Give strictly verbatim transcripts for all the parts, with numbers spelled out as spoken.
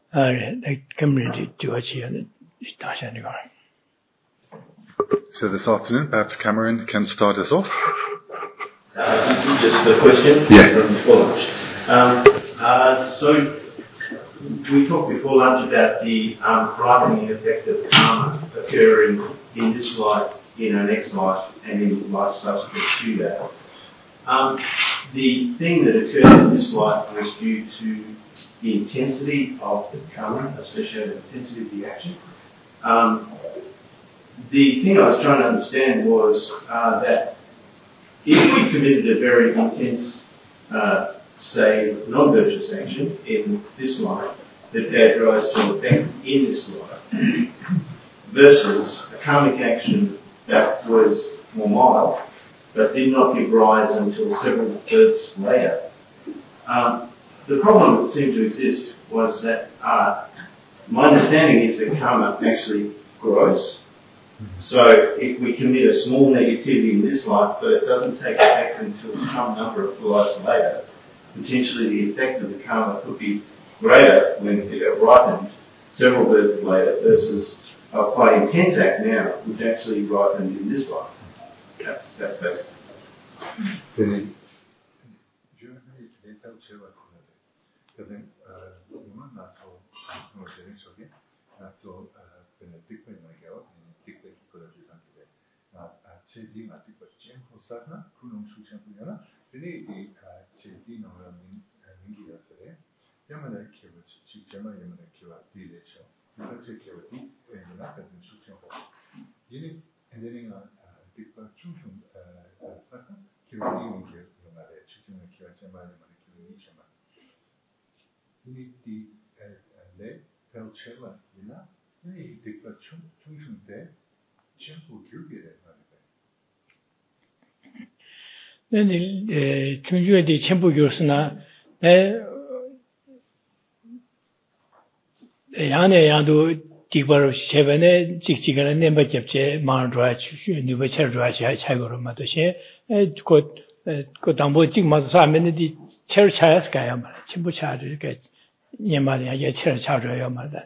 So this afternoon, perhaps Cameron can start us off. Uh, just a question. Yeah. Before lunch. Um, uh, so we talked before lunch about the um, ripening effect of karma occurring in this life, in our next life, and in life subsequent to that. Um, the thing that occurred in this life was due to the intensity of the karma, associated with the intensity of the action. Um, the thing I was trying to understand was uh, that if we committed a very intense, uh, say, non-virtuous action in this life that gave rise to an effect in this life, versus a karmic action that was more mild, but did not give rise until several births later. Um, the problem that seemed to exist was that uh, my understanding is that karma actually grows. So if we commit a small negativity in this life, but it doesn't take effect until some number of lives later, potentially the effect of the karma could be greater when it ripened several births later versus a quite intense act now, which actually ripened in this life. That's, that's basically. 네, 중주에 첨부 교수나 네 야네 야도 디바로 세번에 직직을 내버 접제 마르드라 뉴버처드라 차이고로 마도시 곧 그 담보 직마도 사면이 체를 차야스 가야 말 첨부 차를 이렇게 예마리야 예 체를 차줘야 말다.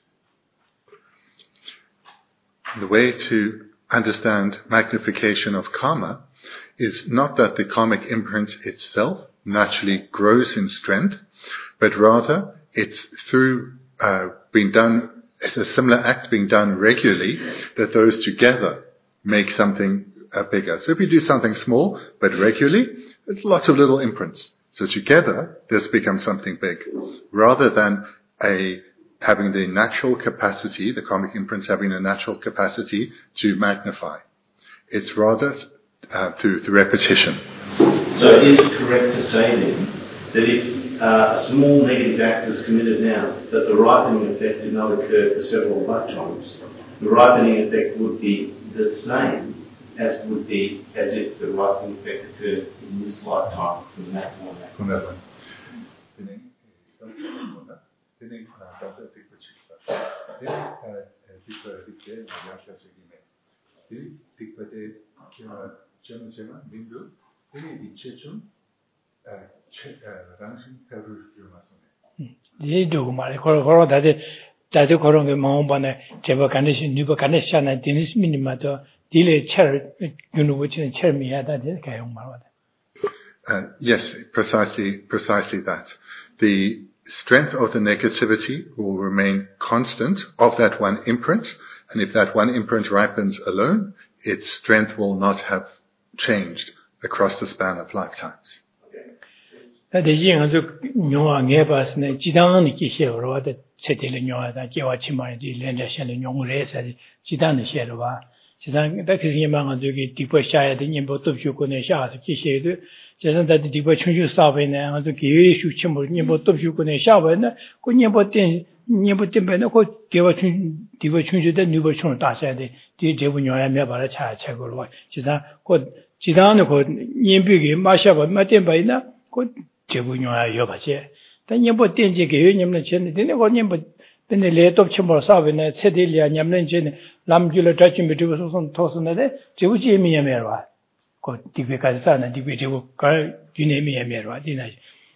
The way to understand magnification of karma is not that the karmic imprint itself naturally grows in strength, but rather it's through uh, being done, it's a similar act being done regularly, that those together make something uh, bigger. So if you do something small, but regularly, it's lots of little imprints. So together, this becomes something big, rather than a having the natural capacity, the karmic imprints having a natural capacity to magnify. It's rather uh, through, through repetition. So is it correct to say then that if uh, a small negative act was committed now, that the ripening effect did not occur for several lifetimes, the ripening effect would be the same as would be as if the ripening effect occurred in this lifetime from that one act? From that one. 이도 말이 걸어 다들 다들 그런 게 마음반에 제가 간에시 누가 간에시나 디니스 미니마도 딜레 체를 유노부치는 체미야다 이렇게 말하다. Yes, precisely, precisely that. The strength of the negativity will remain constant of that one imprint, and if that one imprint ripens alone, its strength will not have changed across the span of lifetimes. 대신 아주 묘하게 봤으네 지단이 기시로와 세대를 묘하다 개와치만이 렌자션의 용례에서 지단이 셔로와 지단 백신이만 저기 디포샤야 되는 것도 주고네 샤서 기시도 제선다 디포 충주 사업에네 아주 기회 수침을 님도 주고네 샤버네 그 님보된 님보된배는 그 개와 충 디포 충주의 뉴버충을 다셔야 돼. 디 제분요야 매바라 차 책으로 지단 그 지단의 그 님비기 마셔봐 맞된 바이나 그 제분요야 여바지. 단 님보된 제 개요 님는 전에 거 님보 근데 레톱 침벌 사업에네 세딜리아 님는 전에 남줄을 잡지 비디오 소선 토스는데 제부지 미야메와 그 디베까지 사는 디베 제부 갈 뒤네미야메와 디나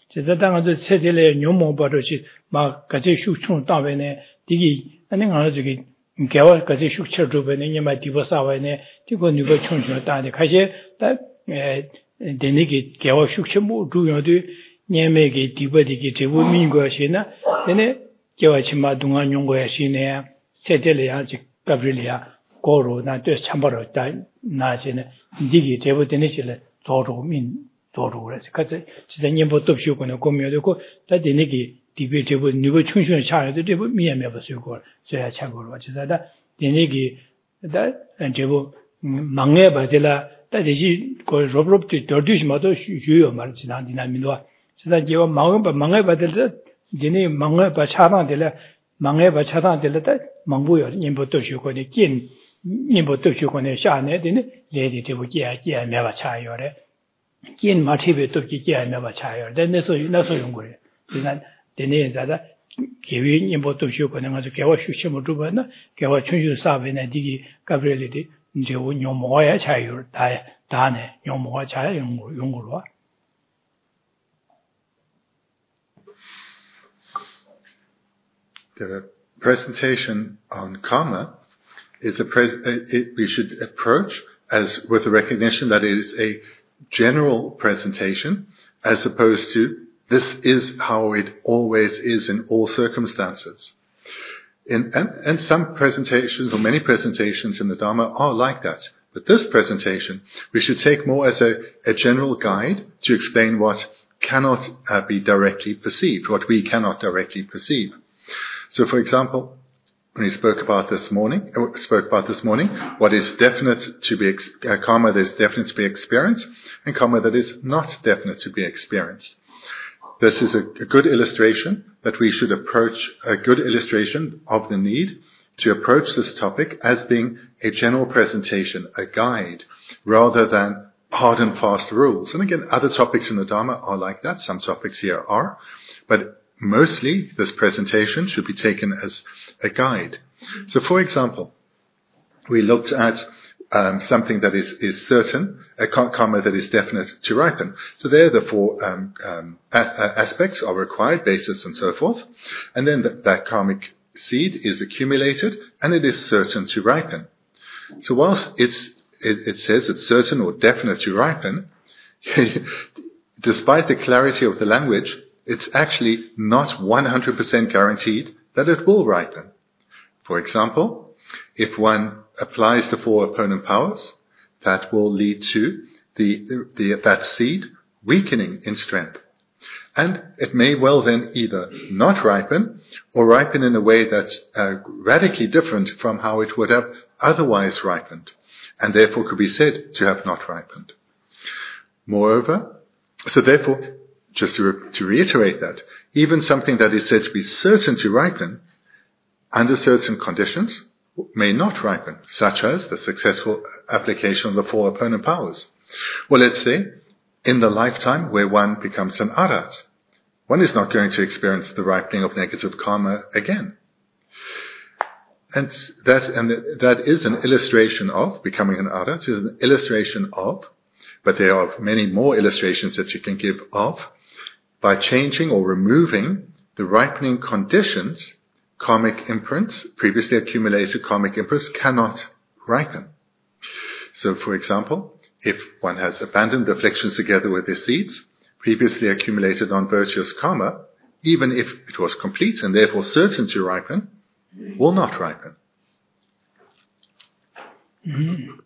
제가 당한테 세대에 뇽모 버릇이 막 같이 슈충 따베네 디기 아니 가서 저기 개월 같이 슈처 주베네 냐마 디버사와네 디고 누가 총총 따데 가시 따에 데니기 개월 슈처 뭐 주요도 냐메기 디버디기 제부 민거시나 데네 개월 치마 동안 용거야시네 세대에 아직 가브릴이야 고로 나또 참바로 다 나시네 디기 제부 데니실에 도로민 도로그래서 같이 진짜 님보 돕시고는 고민하고 다 데니기 디베 제부 누가 충분히 차야도 제부 미야매 버스고 저야 차고로 진짜다 데니기 다 제부 망해 받을라 다 대시 그 로브롭트 더디시마도 쉬요 말 지난 디나민도 진짜 제가 망해 망해 받을 데니 망해 바 차단들 망해 바 차단들 다 망부여 님보 돕시고는 긴 님보 돕시고는 샤네 데니 레디 제부 기야 기야 매바 차요래 긴 마티베 또기 기야나바 차요. 내서 나서 연구를. 그러나 되네 자다 개위 임보도 쉬고는 아주 개와 쉬치 못 주거나 개와 춘슈 사베네 디기 가브리엘이 이제 용모야 차요. 다 다네 용모가 차요 연구 연구로. The presentation on karma is a pres it, we should approach as with the recognition that it is a general presentation as opposed to this is how it always is in all circumstances. In, and, and some presentations or many presentations in the Dharma are like that. But this presentation we should take more as a, a general guide to explain what cannot uh, be directly perceived, what we cannot directly perceive. So for example, when he spoke about this morning, spoke about this morning, what is definite to be, uh, karma that is definite to be experienced, and karma that is not definite to be experienced. This is a, a good illustration that we should approach, a good illustration of the need to approach this topic as being a general presentation, a guide, rather than hard and fast rules. And again, other topics in the Dharma are like that. Some topics here are, but mostly, this presentation should be taken as a guide. So, for example, we looked at um, something that is, is certain, a karma that is definite to ripen. So there, the four um, um, a- aspects are required, basis and so forth. And then th- that karmic seed is accumulated, and it is certain to ripen. So whilst it's, it, it says it's certain or definite to ripen, despite the clarity of the language, it's actually not one hundred percent guaranteed that it will ripen. For example, if one applies the four opponent powers, that will lead to the, the, that seed weakening in strength. And it may well then either not ripen or ripen in a way that's uh, radically different from how it would have otherwise ripened, and therefore could be said to have not ripened. Moreover, so therefore, just to, re- to reiterate that, even something that is said to be certain to ripen, under certain conditions, may not ripen, such as the successful application of the four opponent powers. Well, let's say, in the lifetime where one becomes an arhat, one is not going to experience the ripening of negative karma again. And that, and that is an illustration of, becoming an arhat is an illustration of, but there are many more illustrations that you can give of, by changing or removing the ripening conditions, karmic imprints, previously accumulated karmic imprints cannot ripen. So, for example, if one has abandoned the afflictions together with their seeds, previously accumulated non-virtuous karma, even if it was complete and therefore certain to ripen, will not ripen. Mm-hmm.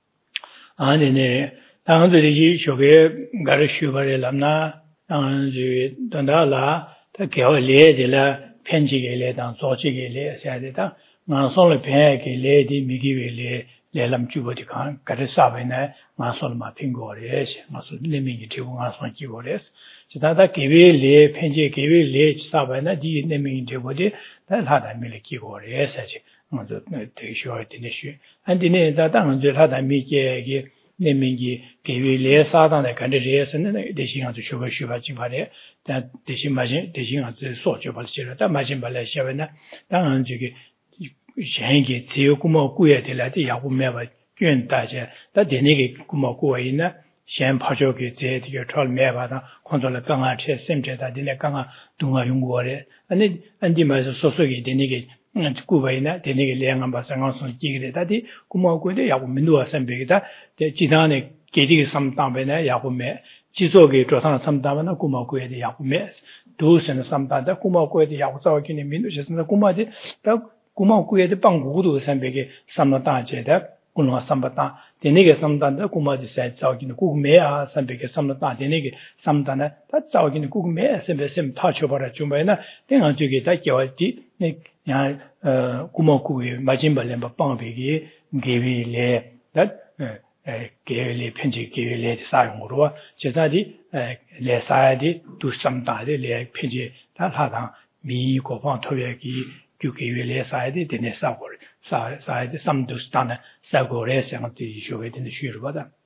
당주 단다라 개월레들라 편지게레당 조지게레 세대다 나솔레 폐게레디 미기베레 레람 주버디 칸 가르사베네 나솔마 핑고레 나솔 레밍이 되고 나솔 기고레스 지다다 개베레 편지 개베레 사바나 디 레밍이 되고디 다하다 밀레 기고레 세지 먼저 대쇼에 되네시 안디네 다당은 하다 미게게 내민기 개위례 사단의 간데리에서는 대신한테 쇼가 쇼가 지발에 다 대신 마신 대신한테 소죠 발시라다 마신 발레샤베나 당한 저기 셴게 지역구모 꾸에 될라데 야구매바 쩐다제 다 되네게 구모 꾸에이나 先跑就给这这个朝面把它看出来刚刚吃甚至他的那刚刚东啊用过的，那安地嘛是说说给的那个嗯古为呢的那个两个把三个送几个的，他的古毛贵的也不民多三百个的，在其他呢给这个什么单位呢也不买，制作给做上什么单位呢古毛贵的也不买，都是那什么单的古毛贵的也不早给你民多些什么古毛的，但古毛贵的帮古都三百个什么单节的。古龙三百单，的那个三单的古毛的在早进的古梅啊，三百个三百单的那个三单呢，他早进的古梅三百三他去把它准备呢，这样就给他叫的那像呃古毛古为马金把两把帮别个给为来，那呃呃给为来偏去给为来的啥用的话，其他的呃来啥的都三单的来偏去，他他当米国防特别给。就给予来啥的的那啥过来，啥啥的什么都是当然啥过来想的学会的学是吧的。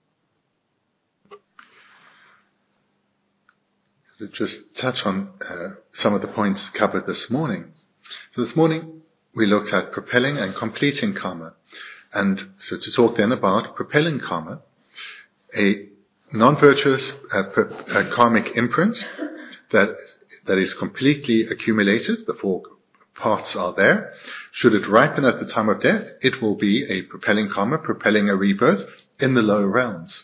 To just touch on uh, some of the points covered this morning. So this morning we looked at propelling and completing karma, and so to talk then about propelling karma, a non-virtuous uh, per, uh, karmic imprint that that is completely accumulated. The four parts are there. Should it ripen at the time of death, it will be a propelling karma, propelling a rebirth in the lower realms.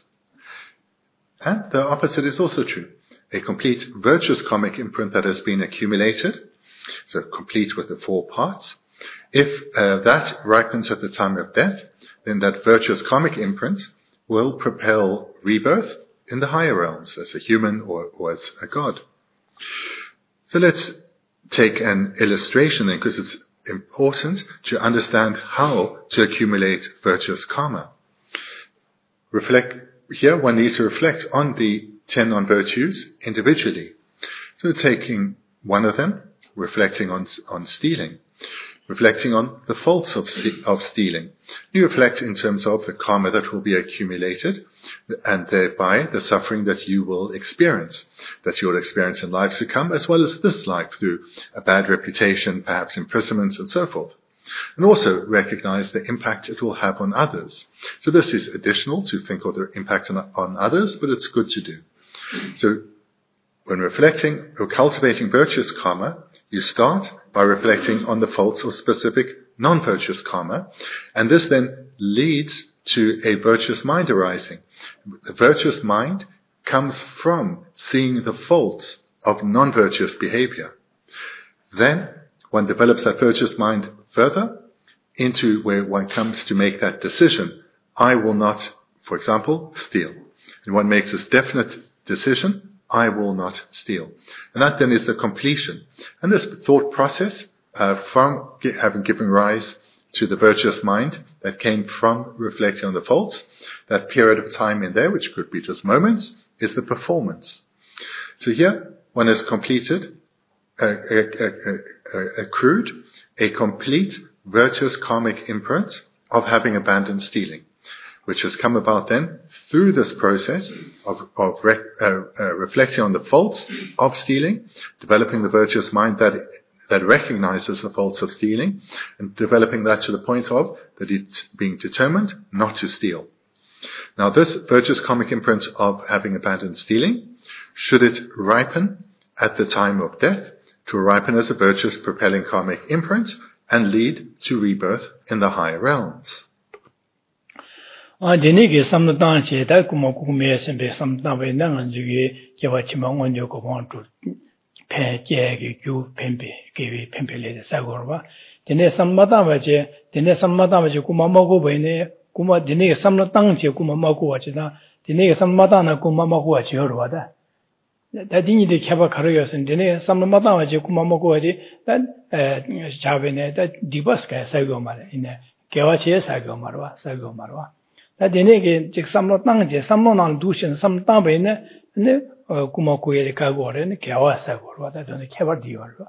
And the opposite is also true. A complete virtuous karmic imprint that has been accumulated, so complete with the four parts. If uh, that ripens at the time of death, then that virtuous karmic imprint will propel rebirth in the higher realms as a human or, or as a god. So let's take an illustration then, because it's important to understand how to accumulate virtuous karma. Reflect, here one needs to reflect on the ten non-virtues individually. So taking one of them, reflecting on, on stealing, reflecting on the faults of, of stealing. You reflect in terms of the karma that will be accumulated, and thereby the suffering that you will experience, that you will experience in lives to come, as well as this life through a bad reputation, perhaps imprisonment and so forth. And also recognize the impact it will have on others. So this is additional to think of the impact on, on others, but it's good to do. So when reflecting or cultivating virtuous karma, you start by reflecting on the faults of specific non-virtuous karma, and this then leads to a virtuous mind arising. The virtuous mind comes from seeing the faults of non-virtuous behavior. Then one develops that virtuous mind further into where one comes to make that decision. I will not, for example, steal. And one makes this definite decision, I will not steal. And that then is the completion. And this thought process, uh, from having given rise to the virtuous mind that came from reflecting on the faults, that period of time in there, which could be just moments, is the performance. So here, one has completed, uh, uh, uh, uh, accrued a complete virtuous karmic imprint of having abandoned stealing, which has come about then through this process of, of rec, uh, uh, reflecting on the faults of stealing, developing the virtuous mind that that recognizes the faults of stealing, and developing that to the point of that it's being determined not to steal. Now this virtuous karmic imprint of having abandoned stealing, should it ripen at the time of death, to ripen as a virtuous propelling karmic imprint and lead to rebirth in the higher realms. 아, 되네게 삼나단체 다 고모 고모에 선배 삼나베 나는 저기 제가 지만 원조 고본도 배제게 교 펜베 게비 펜벨레 사고르바 되네 삼마다바제 되네 삼마다바제 고모 먹고 보이네 고모 되네 삼나단체 고모 먹고 와지나 되네 삼마다나 고모 먹고 와지 여러와다 다디니데 캬바 가르여선 되네 삼마다바제 고모 먹고 와지 다 자베네 다 디버스가 사고 말에 이네 개와치에 사고 말와 사고 말와 다 되네게 즉 삼로 땅제 삼로난 두신 삼 땅베네 네 구마고에 가고래네 개와사고 와다 되네 개버디월로.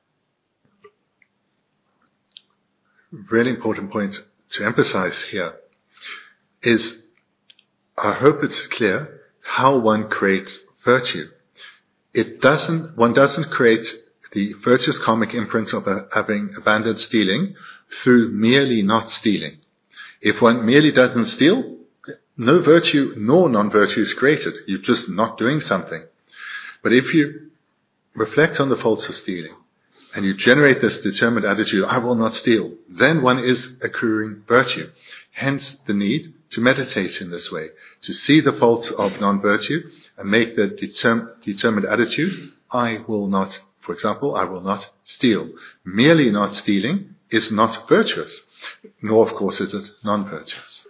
Really important point to emphasize here is, I hope it's clear how one creates virtue. It doesn't, one doesn't create the virtuous karmic imprint of having abandoned stealing through merely not stealing. If one merely doesn't steal, no virtue nor non-virtue is created. You're just not doing something. But if you reflect on the faults of stealing, and you generate this determined attitude, I will not steal, then one is accruing virtue. Hence the need to meditate in this way, to see the faults of non-virtue and make the determ- determined attitude, I will not, for example, I will not steal. Merely not stealing is not virtuous, nor of course is it non-virtuous.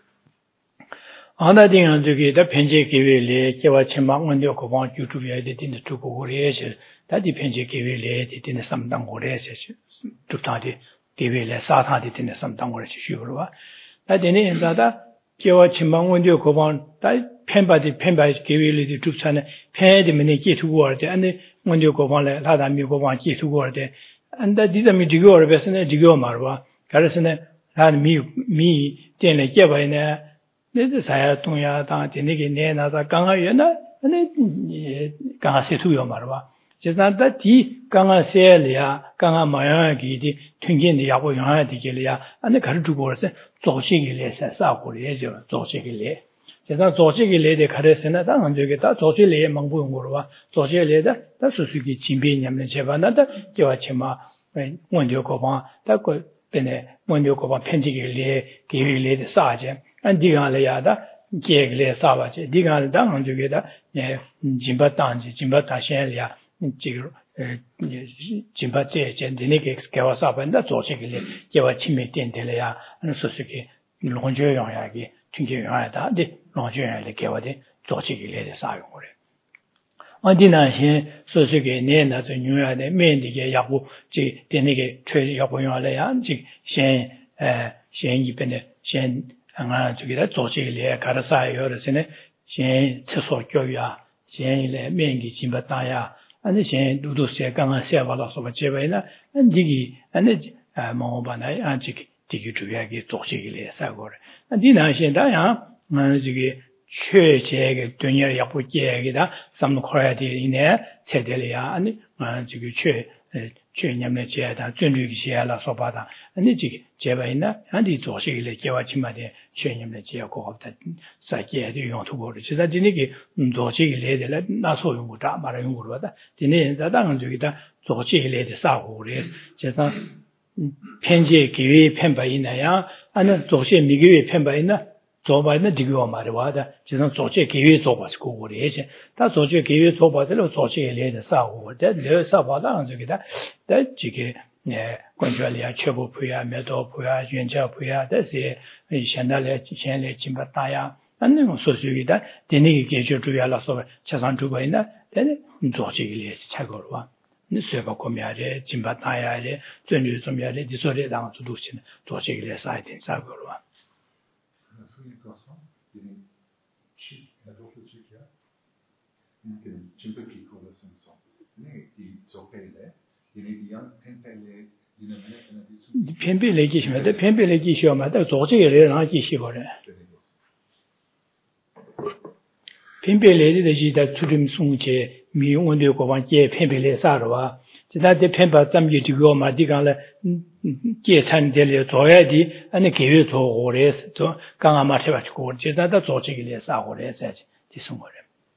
아나딩은 저기 다 편제 계획에 개와 천만 원료 고방 유튜브에 되는 두고 그래서 다디 편제 계획에 되는 삼당 고래서 두타디 계획에 사타디 되는 삼당 고래서 쉬어봐. 다디네 인자다 개와 천만 원료 고방 다 편바디 편바디 계획에 두차네 편에드면에 기투고 할때 안에 원료 고방에 라다미 고방 기투고 할때 안다 디자미 디고 버스네 디고 말봐. 그래서네 라미 미 때문에 개바이네 This saya tunya ta tini ki ne na sa kanga yena ane kanga se tu yo marwa. Chesan ta ti kanga se liya kanga maya ki di tungin di yabo yona di ki liya ane kar tu go se zochi ki le sa sa ko le je zochi ki le. Chesan zochi ki le de kare se na ta nganjo ki ta zochi le mangbu yung gorwa zochi le da ta su su ki jimbi nyamne cheba na ta jewa chema 원료 고방 ta ko pene 원료 고방 편지 ki le ki le de sa je. And Diganlayada, Jegle Savache, Digan Dang together, Jimbatanji, Jimbatashelia, Jimbate, and the Nikix Kawasap, and that's all she gave a chimney tintelea, and Susuki, Lonjoyagi, Tungiada, the Lonjoy Kawadi, Tochi lady Sagore. On dinner here, Susuki, Nena, the New York, Mendy Yabu, G, the Nigga, Trade Yapoyalea, G, Shen, Shen, Yipene, Shen. anga 저기다 조직에 가르사에 여러스네 신厕所 교육야 신일에 면기 진바다야 아니 신 누도세 강한 세발라서 제베나 안디기 아니 뭐바나이 안직 디기 주야기 조직에 사고래 안디나 신다야 저기 최제게 돈이 약부제기다 삼노 코라디네 체델이야 아니 저기 최 최념의 제다 준주기 시야라 소바다 아니 지 제바이나 안디 조식을 개와 치마데 최념의 제고 없다 사계의 용토고를 지사 디니기 조식을 해야 나소 용고다 말아 용고로다 디네 자당은 저기다 조식을 해야 사고를 제가 편지 기회 편바이나야 아니 조식 미기회 편바이나 조바이나 디고 말이와다 지금 조직 기회 조바스고 그래지 다 조직 기회 조바들로 조직에 내는 사고 내 사바다 저기다 다 지게 네 관절이야 최고 부야 매도 부야 연자 부야 대세 현달에 현에 진바다야 안는 소식이다 되는 게 주야라서 차상 주바이나 되네 조직이 차고와 뇌세바 고미아레 진바다야레 전류 좀 야레 디소레 당 두두신 조직이 사야 된 사고와 Sono cosa, viene ci la doppia ciccia, che sempre piccolo senso. Ne di zopele, viene di an pempele, di non è che ne dice. Pempele che si mette, pempele che si mette, zoche le non che si vuole. Pempele de ji da turim sungche mi wonde ko wan che pempele sa ro 지다 대편바 잠기 지고 마디간래 계산될 줘야지 아니 계획 도고래 또 강아 마셔 가지고 지다다 조직이래 사고래 해야지 디슨 거래.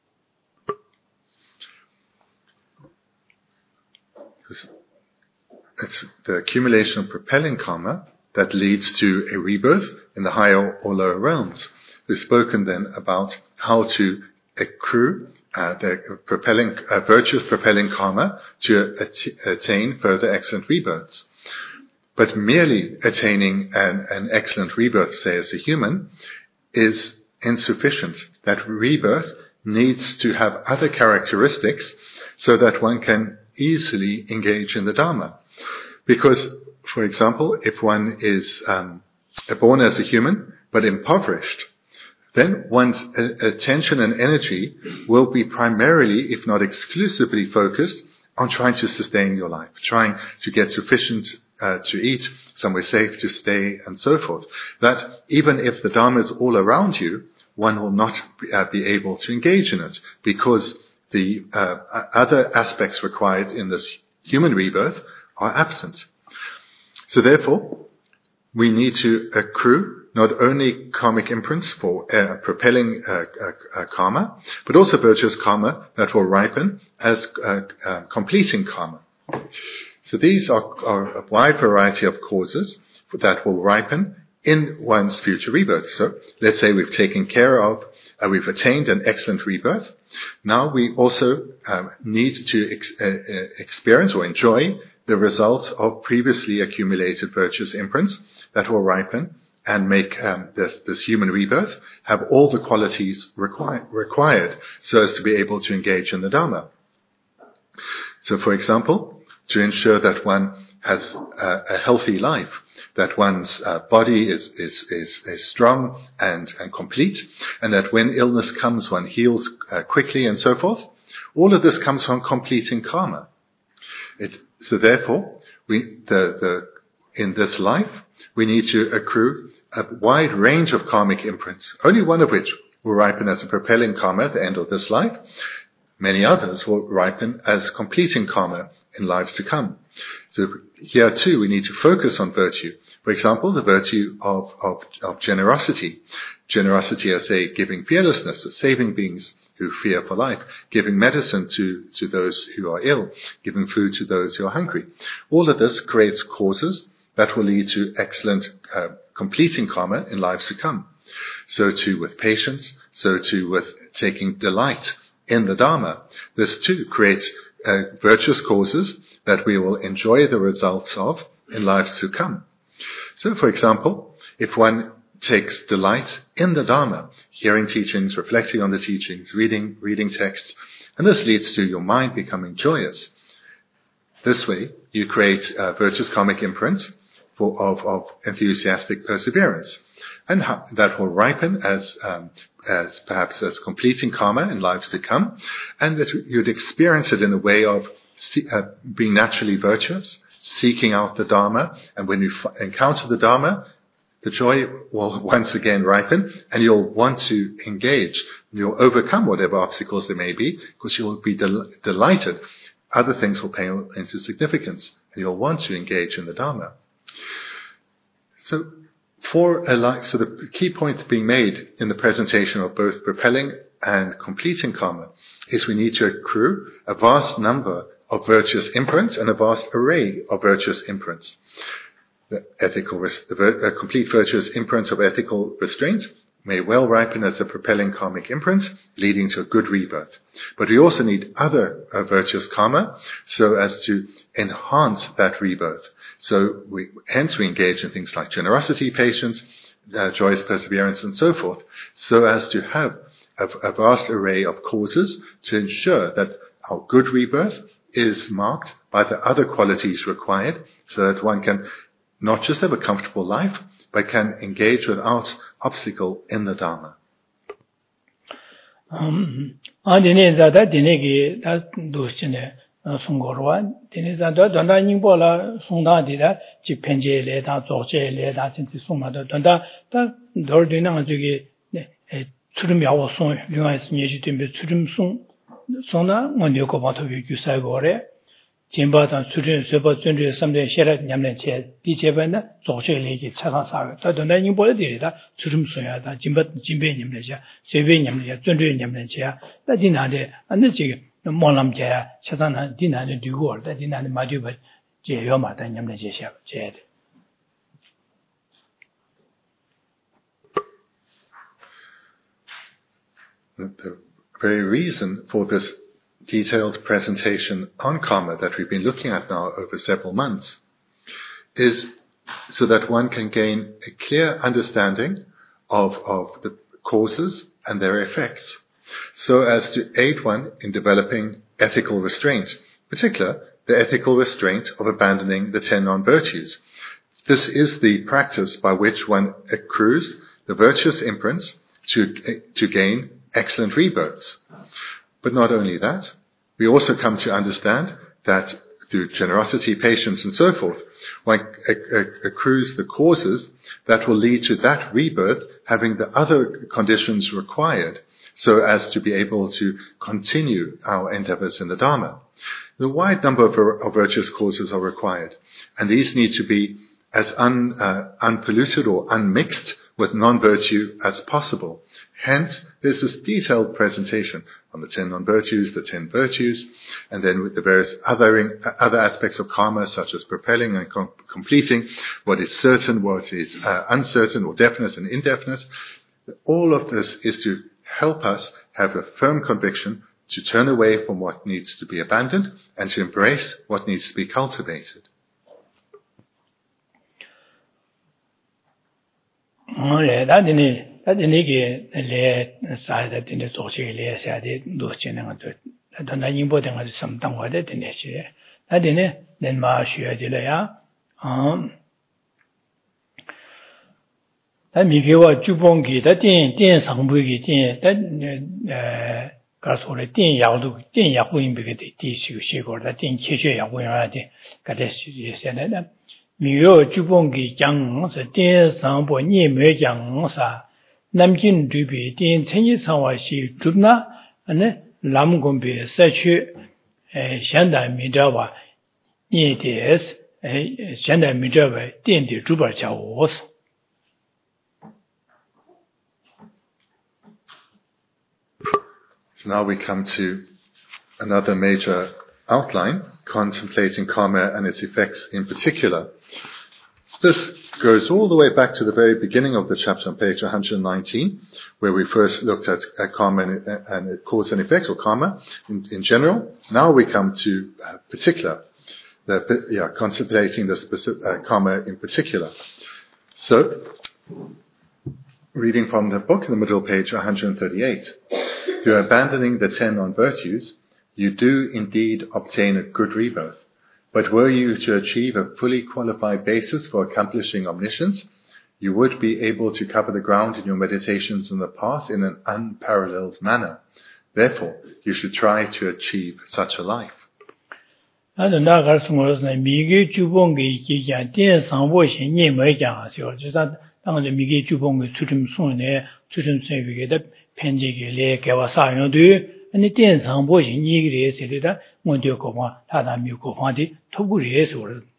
It's the accumulation of propelling karma that leads to a rebirth in the higher or lower realms. We've spoken then about how to accrue Uh, the propelling, uh, virtuous propelling karma to at- attain further excellent rebirths. But merely attaining an, an excellent rebirth, say as a human, is insufficient. That rebirth needs to have other characteristics so that one can easily engage in the Dharma. Because, for example, if one is um, born as a human but impoverished, then one's attention and energy will be primarily, if not exclusively, focused on trying to sustain your life, trying to get sufficient uh, to eat, somewhere safe to stay, and so forth. That even if the Dharma is all around you, one will not be, uh, be able to engage in it, because the uh, other aspects required in this human rebirth are absent. So therefore, we need to accrue not only karmic imprints for uh, propelling uh, uh, uh, karma, but also virtuous karma that will ripen as uh, uh, completing karma. So these are, are a wide variety of causes that will ripen in one's future rebirth. So let's say we've taken care of, uh, we've attained an excellent rebirth. Now we also um, need to ex- uh, uh, experience or enjoy the results of previously accumulated virtuous imprints that will ripen and make um, this, this human rebirth have all the qualities require, required so as to be able to engage in the Dharma. So, for example, to ensure that one has a, a healthy life, that one's uh, body is, is, is, is strong and, and complete, and that when illness comes, one heals uh, quickly and so forth. All of this comes from completing karma. It, so therefore, we, the, the, in this life, we need to accrue a wide range of karmic imprints, only one of which will ripen as a propelling karma at the end of this life. Many others will ripen as completing karma in lives to come. So here too, we need to focus on virtue. For example, the virtue of, of, of generosity. Generosity as a giving fearlessness, as saving beings who fear for life, giving medicine to, to those who are ill, giving food to those who are hungry. All of this creates causes that will lead to excellent uh, completing karma in lives to come. So too with patience, so too with taking delight in the Dharma. This too creates uh, virtuous causes that we will enjoy the results of in lives to come. So, for example, if one takes delight in the Dharma, hearing teachings, reflecting on the teachings, reading, reading texts, and this leads to your mind becoming joyous. This way, you create uh, virtuous karmic imprints for, of, of enthusiastic perseverance. And how, that will ripen as, um, as perhaps as completing karma in lives to come, and that you'd experience it in a way of see, uh, being naturally virtuous, seeking out the Dharma, and when you f- encounter the Dharma, the joy will once again ripen, and you'll want to engage. You'll overcome whatever obstacles there may be, because you'll be del- delighted. Other things will pale into significance, and you'll want to engage in the Dharma. So, for a life, so the key point being made in the presentation of both propelling and completing karma is we need to accrue a vast number of virtuous imprints and a vast array of virtuous imprints. The ethical, the a complete virtuous imprint of ethical restraint may well ripen as a propelling karmic imprint, leading to a good rebirth. But we also need other uh, virtuous karma so as to enhance that rebirth. So we, hence we engage in things like generosity, patience, uh, joyous perseverance, and so forth, so as to have a, a vast array of causes to ensure that our good rebirth is marked by the other qualities required, so that one can not just have a comfortable life, but can engage without obstacle in the Dharma. Um, dine zada dine ki da doshine sungorwa dine zada danda ningbo la sungda di da ji penje le da zoche le da sinti sungma da danda da dor de na ji ge churum yawo song lwa is nye ji tembe churum sung sona ngone ko ba to yu sai gore 진바단 수준 세번 전주에 삼대 셰라 냠nen체 디제반나 조체리기 차상사 더더나 인보들이다 주름 소야다 진바 진배 냠nen체 세배 냠nen체 전주에 냠nen체야 다디나데 안느지 몰람제야 차상나 디나데 뒤고 다디나데 마디바 제요마다 냠nen체 샤 제데 The very reason for this detailed presentation on karma that we've been looking at now over several months is so that one can gain a clear understanding of, of the causes and their effects, so as to aid one in developing ethical restraint, in particular the ethical restraint of abandoning the ten non-virtues. This is the practice by which one accrues the virtuous imprints to, to gain excellent rebirths. But not only that, we also come to understand that through generosity, patience, and so forth, one accrues the causes that will lead to that rebirth having the other conditions required so as to be able to continue our endeavors in the Dharma. The wide number of, of virtuous causes are required, and these need to be as un, uh, unpolluted or unmixed with non-virtue as possible. Hence, there's this detailed presentation on the ten non-virtues, the ten virtues, and then with the various other, other aspects of karma, such as propelling and com- completing, what is certain, what is uh, uncertain, or definite and indefinite. All of this is to help us have a firm conviction to turn away from what needs to be abandoned and to embrace what needs to be cultivated. 다든이게 레 사이다 되는 도시에 레사데 도시는 것도 더 임보된 것을 섬당화돼 되네시 다든이 낸마 쉬어질래야 어 미개와 주봉기 다든 된 상부기 된에 가서래 된 약도 된 약부인비게 뒤시고 시고다 된 체血약부인하데 가데시에서는 미요 주봉기 장서 된 상부 니메장사 남진 주비 된 천지 상화시 줍나 아니 남공비 세취 에 현대 미저와 니데스 에 현대 미저와 된디 주벌자오스 So now we come to another major outline, contemplating karma and its effects in particular. This goes all the way back to the very beginning of the chapter on page one hundred nineteen, where we first looked at, at karma and, and cause and effect, or karma in, in general. Now we come to uh, particular, the, yeah, contemplating the specific, uh, karma in particular. So, reading from the book in the middle of page one hundred thirty-eight, through abandoning the ten non-virtues, you do indeed obtain a good rebirth. But were you to achieve a fully qualified basis for accomplishing omniscience, you would be able to cover the ground in your meditations on the path in an unparalleled manner. Therefore, you should try to achieve such a life. 아니 대상 보시 얘기를 해서리다 먼저 고마 다다미 고마디 토구리 해서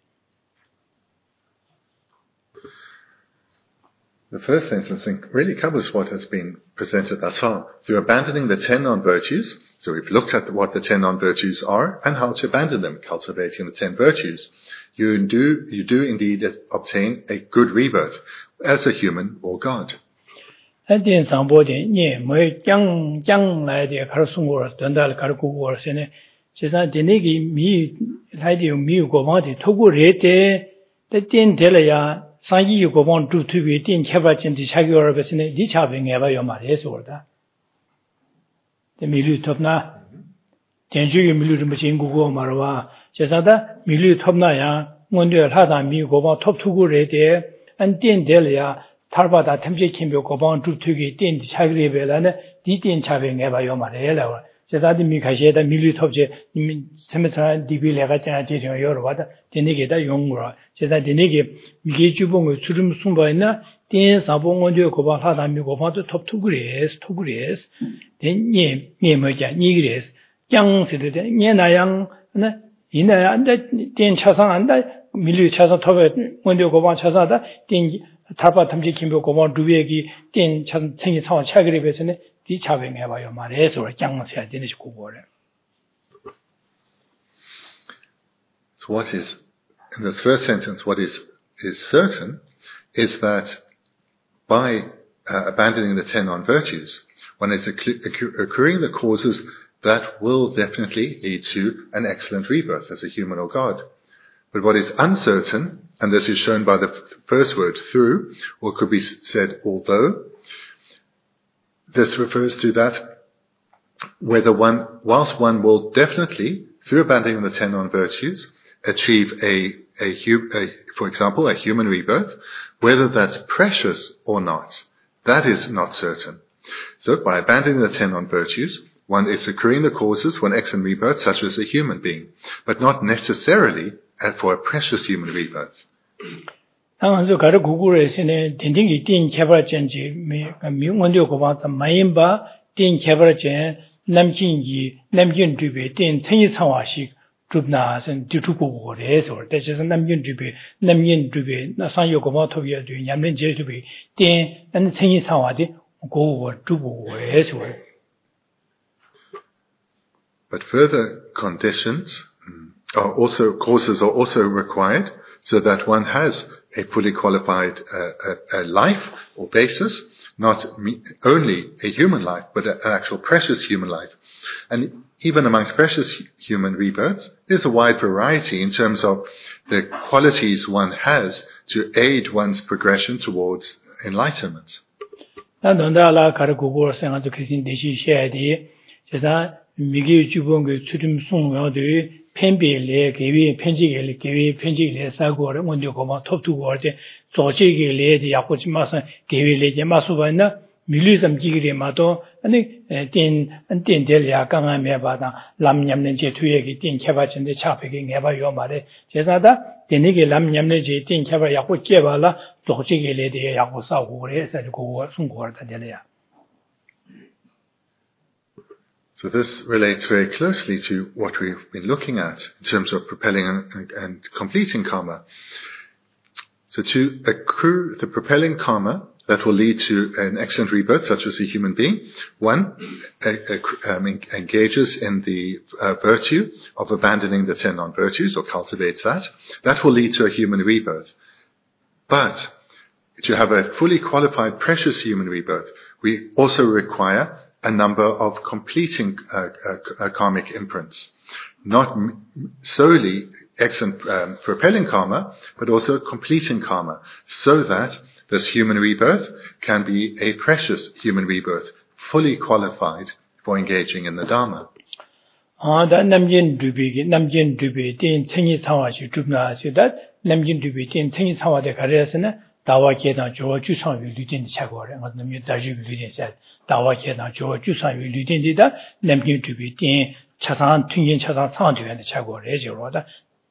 The first sentence really covers what has been presented thus far. Through abandoning the ten non-virtues, so we've looked at what the ten non-virtues are and how to abandon them, cultivating the ten virtues. You do, you do indeed obtain a good rebirth as a human or God. 电商波的你没将将来的开始我等到了开始过现在其实的那个米来的没有过往的透过热的的电的了呀上亿过往主推为电开发经济差个二个现在理查平也把要买的说的的米率 top 那电视有米率这么进过嘛是吧其实的米率 top 那呀我对他的米过往 top 透过热的按电的了呀탈바다 템제 캠비오 고방 주투기 땡디 차그리벨라네 디땡 차뱅에 봐요 말해라. 제가도 미카시에다 밀리톱제 님 세메사 디빌레가 잖아 제가 여러 바다 데네게다 용무라. 제가 데네게 미게 주봉을 주름 숨바이나 땡 사봉원저 고방 하다미 고방도 톱투그레스 투그레스 땡니 니머자 니그레스 장세데 니나양 네 이나 안데 땡 차상 안다 밀리 차상 톱에 원저 고방 차상다 땡 탈바 탐지 김보 고모 두베기 땡 참 생이 상황 차그리 배서네 디 차뱅해 봐요 말해서 장세야 되는 시 고고래. So what is in this first sentence what is is certain is that by uh, abandoning the ten non-virtues, one is occurring the causes that will definitely lead to an excellent rebirth as a human or God. But what is uncertain, and this is shown by the first word through, or could be said although, this refers to that whether one, whilst one will definitely, through abandoning the ten non-virtues, achieve a, a, a, for example, a human rebirth, whether that's precious or not, that is not certain. So by abandoning the ten non-virtues, one is accruing the causes for an excellent rebirth, such as a human being, but not necessarily for a precious human rebirth. 당한서 가르 구글에서는 딘딩이 딘 개발전지 미원료 고방서 마인바 딘 개발전 남진기 남진 주베 딘 천이 상화식 줍나 선 뒤죽고 그래서 대체서 남긴 주비 남긴 주비 나 상요 고마 토비야 되 냠는 제 주비 땡 안 생이 상화디 고고 주고 그래서 But further conditions are also, causes are also required so that one has a fully qualified uh, a, a life or basis, not me, only a human life, but a, an actual precious human life. And even amongst precious human rebirths, there's a wide variety in terms of the qualities one has to aid one's progression towards enlightenment. 미기 주변의 추림 송어들이 펜비에 개위 편지에 개위 편지에 사고를 먼저 고마 톱두고 할때 조직에 레디 약고지 마서 개위에 마수바나 밀리섬 지기에 마도 아니 된 된될 약강함에 받아 람냠는 제 뒤에게 된 개발진데 차벽에 내봐요 말에 제사다 되니게 람냠는 제 된 개발 약고 깨발라 조직에 레디 약고 사고 그래서 그거 송고를 다 되려야. So this relates very closely to what we've been looking at in terms of propelling and, and completing karma. So to accrue the propelling karma that will lead to an excellent rebirth, such as a human being, one uh, uh, um, engages in the uh, virtue of abandoning the ten non-virtues or cultivates that. That will lead to a human rebirth. But to have a fully qualified, precious human rebirth, we also require a number of completing uh, uh, karmic imprints. Not m- solely excellent um, propelling karma, but also completing karma, so that this human rebirth can be a precious human rebirth, fully qualified for engaging in the Dharma. 아, 다 남진 두비기 남진 두비 된 생이 상화시 줍나시다 남진 두비 된 생이 상화대 가려서는 다와 계단 저 주상 유리된 차고래 어떤 다시 유리된 사 다와 계단 저 주상 유리된디다 남진 두비 된 차상 튕긴 차상 상되는 차고래 저로다.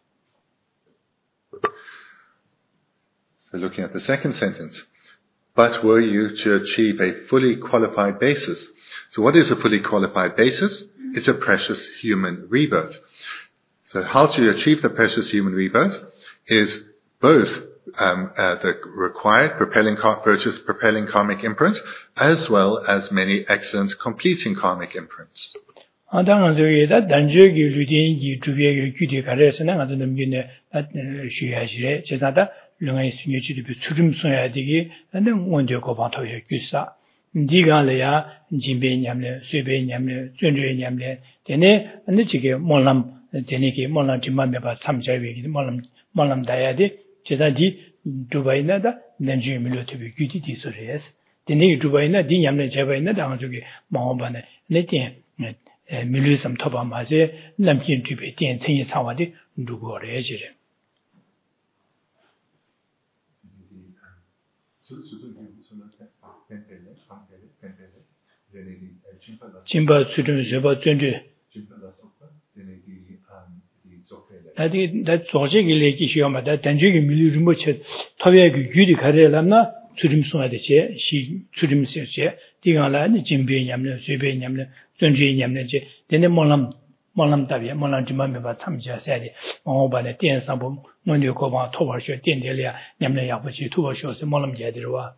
So looking at the second sentence, but were you to achieve a fully qualified basis. So what is a fully qualified basis? It's a precious human rebirth. So how to achieve the precious human rebirth is both um, uh, the required propelling virtuous propelling karmic imprints, as well as many excellent completing karmic imprints. 아, 당연 저기다 단적이 루딘이 주비의 규칙에 가려서는 아주 넘기네 쉬야지래 제사다 령의 순위지도 추림소야 되기 근데 먼저 고바토에 규사 니가래야 진배냠래 쇠배냠래 존재냠래 되네 근데 지게 몰람 되네게 몰람 dim마메바 삼자위기 몰람 몰람 다야디 제다디 두바이나다 nenju 밀로티비 규티디 소리에스 되네 두바이나 디냠래 제바이나 당한 저기 마음반에 네티 밀리섬 토바마제 남긴 뒤에 된 생이 상화디 누구래 지래 진바 수준 제바 전제 나디 나 조직이 레기 시험마다 단적이 밀리름 뭐체 토비의 규리 가려라나 수림송아 되지 시 수림세세 디가라니 진비냠네 쇠배냠네 존재냠네 되네 몰람 몰람 답이야 몰람 dim마메바 참자세리 어바네电상보 먼저 고바 토바쇼电点려 냠네 야부지 토바쇼스 몰람 제들와.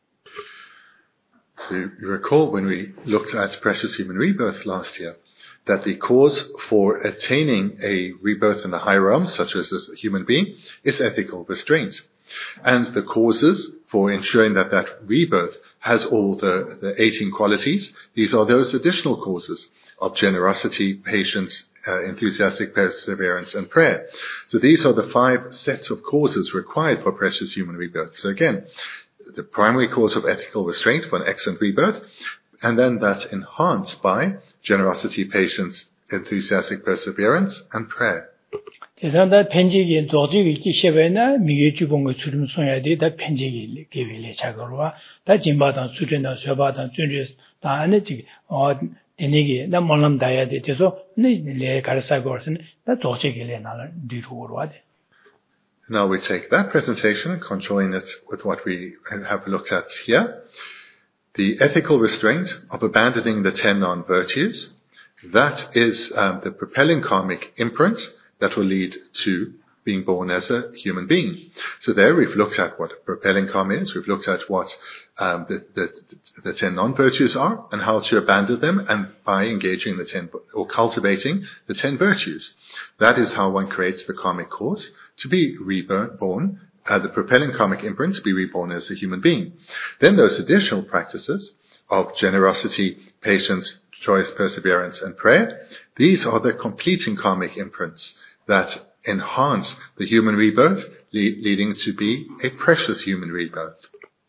So you recall when we looked at precious human rebirth last year, that the cause for attaining a rebirth in the high realms, such as a human being, is ethical restraint. And the causes for ensuring that that rebirth has all the, the eighteen qualities, these are those additional causes of generosity, patience, uh, enthusiastic perseverance, and prayer. So these are the five sets of causes required for precious human rebirth. So again, the primary cause of ethical restraint for an excellent rebirth, and then that's enhanced by generosity, patience, enthusiastic perseverance, and prayer. 대단다 편지기 조직이 기셔베나 미개 주봉의 주름 소야디 다 편지기 개별의 작업과 다 진바단 수준의 쇠바단 준지 다 안에지 어 되니게 나 몰람 다야 돼서 네 가르사고스는 다 조직이래 나를 뒤로 와대. Now we take that presentation and conjoin it with what we have looked at here. The ethical restraint of abandoning the ten non-virtues, that is um, the propelling karmic imprint that will lead to being born as a human being. So there we've looked at what propelling karma is, we've looked at what um, the, the, the ten non-virtues are and how to abandon them, and by engaging the ten, or cultivating the ten virtues. That is how one creates the karmic cause to be reborn, uh, the propelling karmic imprint to be reborn as a human being. Then those additional practices of generosity, patience, choice, perseverance, and prayer, these are the completing karmic imprints that enhance the human rebirth, le- leading to be a precious human rebirth.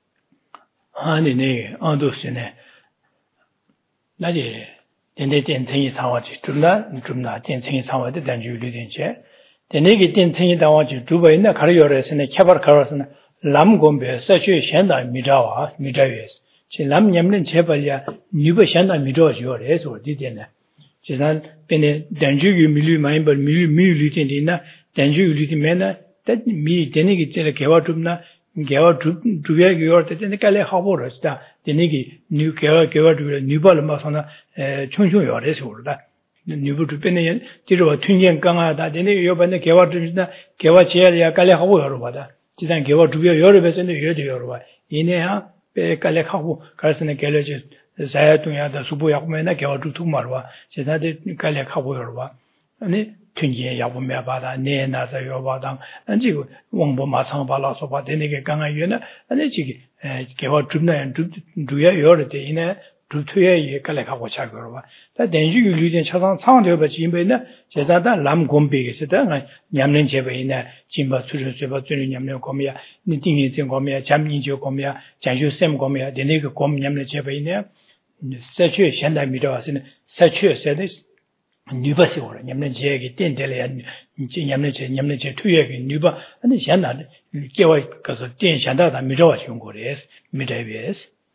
Jisan pene danju yu milu mayimba milu milu lutin dina danju yu lutin mena that mi denigi tele kewa trubna kewa trubya yor te tene kale habo rasta denigi new kewa kewa trubya nubal masana chung chung yor es urda nubu trubene tiro tunjen kanga da denigi yobane kewa trubna kewa cheya ya kale habo yor bada jisan kewa trubya yor besene yode yor ba ine ha pe kale habo karsene kele je Zayatunya da subu yakumena kewa tutu marwa, chesade kale kabo yorwa, ane tunje yakumea bada, ne naza yorwa, ane chigo wangbo masangba la soba, denege ganga yuna, ane chigi kewa trubna yan duya yorite, ine trubtuya ye kale kabo chak yorwa. Da denju yu luden chasang sang dewa jimba ina, chesada lam gombe gese da nyamlen cheba ina, jimba tsurin seba tsurin nyamlen gomya, ni tingin zin gomya, jam ninjo gomya, janshu sem gomya, denege gom nyamlen cheba ina, Sachu Shanda Midawasin, Sachu said this Nuba or Yamna Jeg, Dentele and Yamnache, Yamnache, two years in Nuba, and the Shanda, Kewa, because of Din Shanda, Midawas Yungores, Midavies.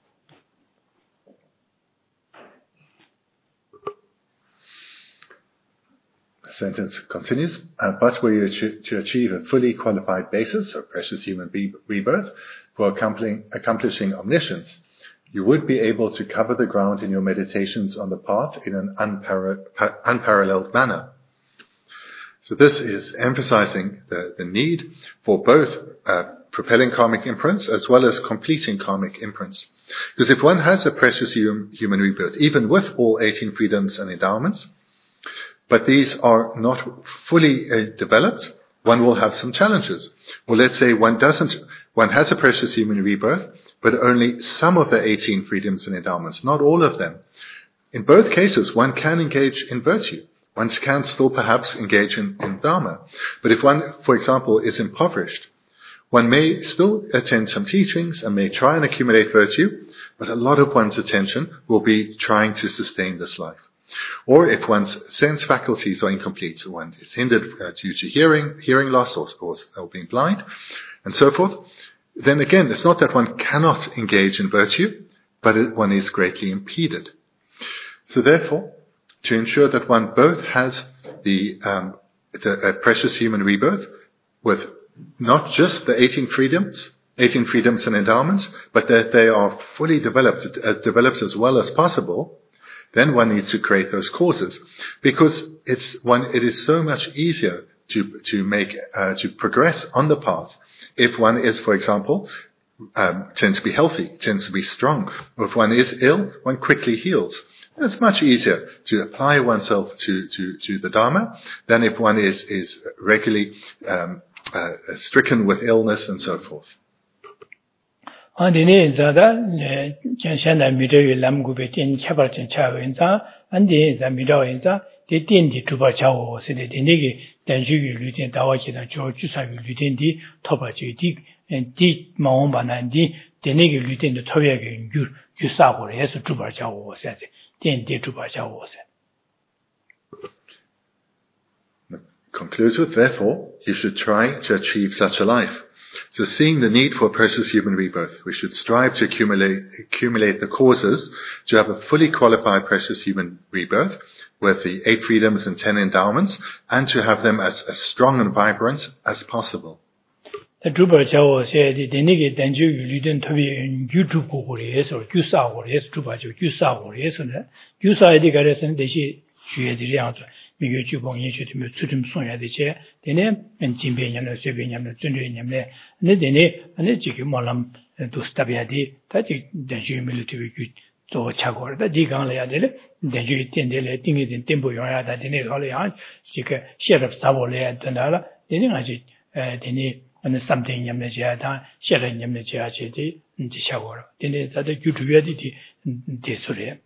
The sentence continues, uh, but were you to, to achieve a fully qualified basis of precious human be- rebirth for accomplishing, accomplishing omniscience, you would be able to cover the ground in your meditations on the path in an unpar- unparalleled manner. So this is emphasizing the, the need for both uh, propelling karmic imprints as well as completing karmic imprints. Because if one has a precious hum, human rebirth, even with all eighteen freedoms and endowments, but these are not fully uh, developed, one will have some challenges. Well, let's say one doesn't, one has a precious human rebirth, but only some of the eighteen freedoms and endowments, not all of them. In both cases, one can engage in virtue. One can still perhaps engage in, in Dharma. But if one, for example, is impoverished, one may still attend some teachings and may try and accumulate virtue, but a lot of one's attention will be trying to sustain this life. Or if one's sense faculties are incomplete, one is hindered uh, due to hearing, hearing loss or, or, or being blind, and so forth, then again, it's not that one cannot engage in virtue, but it, one is greatly impeded. So therefore, to ensure that one both has the, um, the uh, precious human rebirth with not just the eighteen freedoms, eighteen freedoms and endowments, but that they are fully developed, as developed as well as possible, then one needs to create those causes, because it's one. It is so much easier to to make uh, to progress on the path if one is, for example, um, tends to be healthy, tends to be strong. Or if one is ill, one quickly heals. And it's much easier to apply oneself to to to the Dharma than if one is is regularly um, uh, stricken with illness and so forth. Andine zada shanda midawi lamgube tin chabar tin chawo inza andi za midawi inza de tin di tuba chawo se de nege danju yu lutin dawa chi da jo ju sa yu lutin di toba chi di di maong ba nan di de nege lutin de toya ge yu yu sa go le su tuba chawo se se tin di tuba chawo se. Concludes with, therefore, you should try to achieve such a life. So seeing the need for precious human rebirth, we should strive to accumulate, accumulate the causes to have a fully qualified precious human rebirth with the eight freedoms and ten endowments, and to have them as, as strong and vibrant as possible. The Drupa Chao said, the Nigga Danju, you didn't have you do Gores or Gusa or yes, Drupa, Gusa or yes, Gusa Edigares and the she, she had the answer. 미교 주봉 예주되면 수림 송야 되지 되네 진배 냠네 쇠배 냠네 준비 냠네 근데 되네 아니 지금 말람 도스타비아디 다지 대주 밀리티비 또 차고다 디강래야 되네 대주 텐데래 띵이진 템보 요야다 되네 걸어야 지금 셰럽 사볼래야 된다라 되네 아직 되네 어느 something 냠네 지야다 셰럽 냠네 지야지디 이제 차고라 되네 다들 유튜브야디 대소래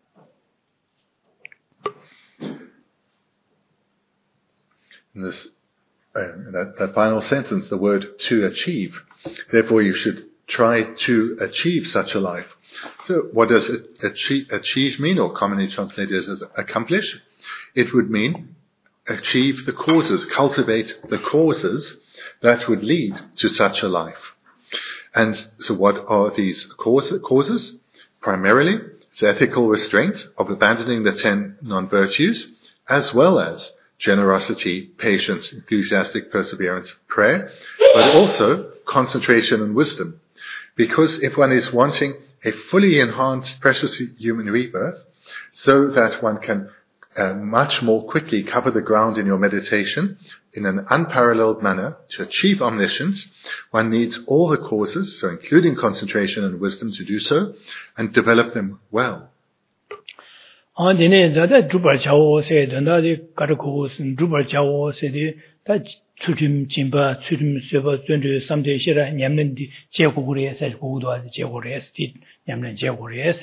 In this, um, that, that final sentence, the word to achieve. Therefore, you should try to achieve such a life. So, what does achieve, achieve mean, or commonly translated as accomplish? It would mean achieve the causes, cultivate the causes that would lead to such a life. And so, what are these causes? Primarily, it's ethical restraint of abandoning the ten non-virtues, as well as generosity, patience, enthusiastic perseverance, prayer, but also concentration and wisdom. Because if one is wanting a fully enhanced precious human rebirth, so that one can uh, much more quickly cover the ground in your meditation in an unparalleled manner to achieve omniscience, one needs all the causes, so including concentration and wisdom to do so, and develop them well. 아, 네네, 다다 주발 자오세 된다디 가르고스 주발 자오세디 다 추림 진바 추림 세바 전주 삼대 시라 냠는디 제고구리에서 고도 아주 제고리에서 디 냠는 제고리에서.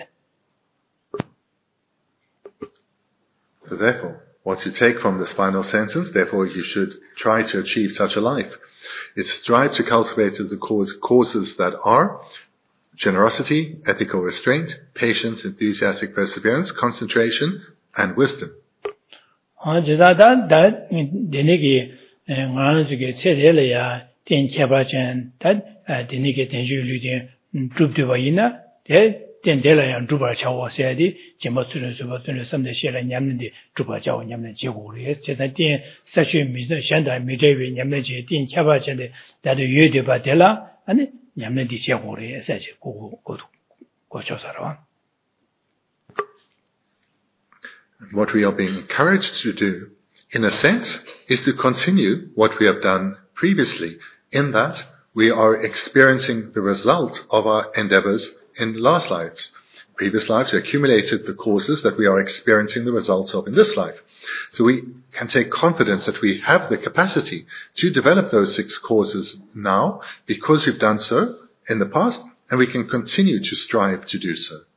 So therefore, what you take from this final sentence, therefore you should try to achieve such a life. It's strive to cultivate the cause, causes that are generosity, ethical restraint, patience, enthusiastic perseverance, concentration, and wisdom. 아, 저다다 다 되네기 ngānsuke tsētēla yā tēn chēpa chēn tāt tēneke tēnshū lūdhēn drupdhūpa yīnā tē tēn tēla yā drupā chāwā sēdi jēmbā tsūrā sūpa tsūrā samdā shēla ñamnāndi drupā chāwā ñamnā chēgū rēs chēsā tēn sāshū mīsā shāndā mīdhāyvē ñamnā chē tēn chēpa chēn tāt yu dhūpa tēla anī ñamnāndi chēgū rēs sāchē kūgū kōchō sārā. What we are being encouraged to do, in a sense, is to continue what we have done previously, in that we are experiencing the result of our endeavors in last lives. Previous lives, we accumulated the causes that we are experiencing the results of in this life. So we can take confidence that we have the capacity to develop those six causes now, because we've done so in the past, and we can continue to strive to do so.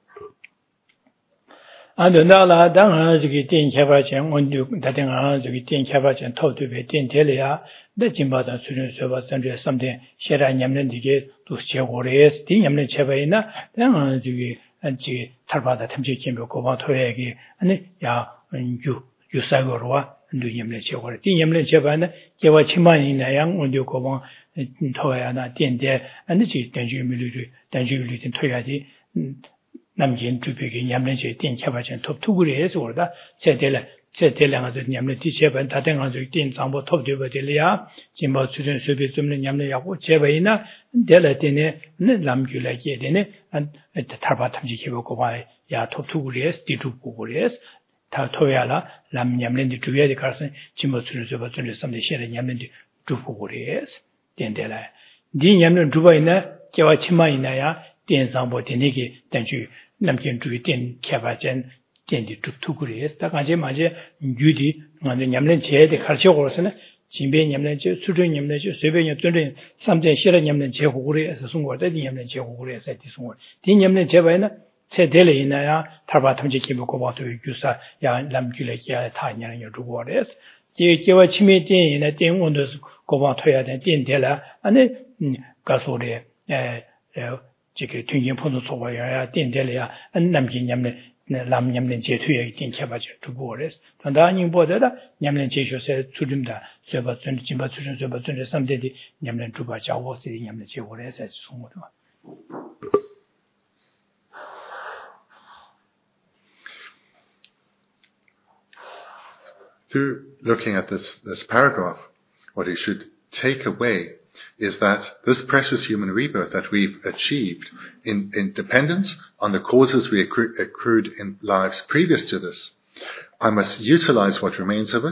안도나라 당한 저기 된 개발전 원주 다등한 저기 된 개발전 토도베 된 텔이야 내 진바다 수준 서버 선제 삼대 셰라 냠는 디게 또 제고레스 디 냠는 제바이나 당한 저기 안지 탈바다 탐지 김고 고바 토에기 아니 야유 유사고로와 안도 냠는 제고레 디 냠는 제바나 제와 치만이나 양 원주 고바 토야나 된데 안지 된주 밀리 된주 밀리 된 토야지 남긴 주벽에 냠내제 된 개발전 톱 투구를 해서 그러다 세대를 세대량아도 냠내 뒤체반 다등아도 된 장보 톱 되버들이야 진보 수준 수비 좀는 냠내하고 제바이나 될때네 남규라게 되네 탈바 탐지 해보고 봐야 톱 투구를 해서 뒤죽고를 해서 다 토야라 남 냠내디 주변에 가서 진보 수준 수비 좀는 삼대 시에 냠내디 죽고를 해서 된데라 니 냠내 주바이나 개와 치마이나야 된 장보 되네게 단주 남긴 주의 된 개발전 된디 죽투구리에서 다 가지 맞에 유디 먼저 냠는 제에 가르쳐고서는 진배 냠는 제 수준 냠는 제 세배냐 쫀쫀 삼대 실어 냠는 제 호구리에서 송고다 냠는 제 호구리에서 뒤송고 디 냠는 제바에는 세대를 있나야 탈바 탐지 기부고 봐도 유사 야 남길에게 다 냐는 주고래서 제 제와 치매 된이나 된 원도 고바 토야 된 된데라 아니 가소리 에 지금 튕긴 폰도 소바야 된데려야 남긴 냠네 남 냠는 제투에 된 개발죠 두고래서 단단히 보다다 냠는 제쇼세 주름다 세바 전 진바 주름 세바 전 삼대디 냠는 주바 자고세 냠는 제고래서 송고도 Through looking at this this paragraph, what you should take away is that this precious human rebirth that we've achieved in, in dependence on the causes we accru- accrued in lives previous to this, I must utilize what remains of it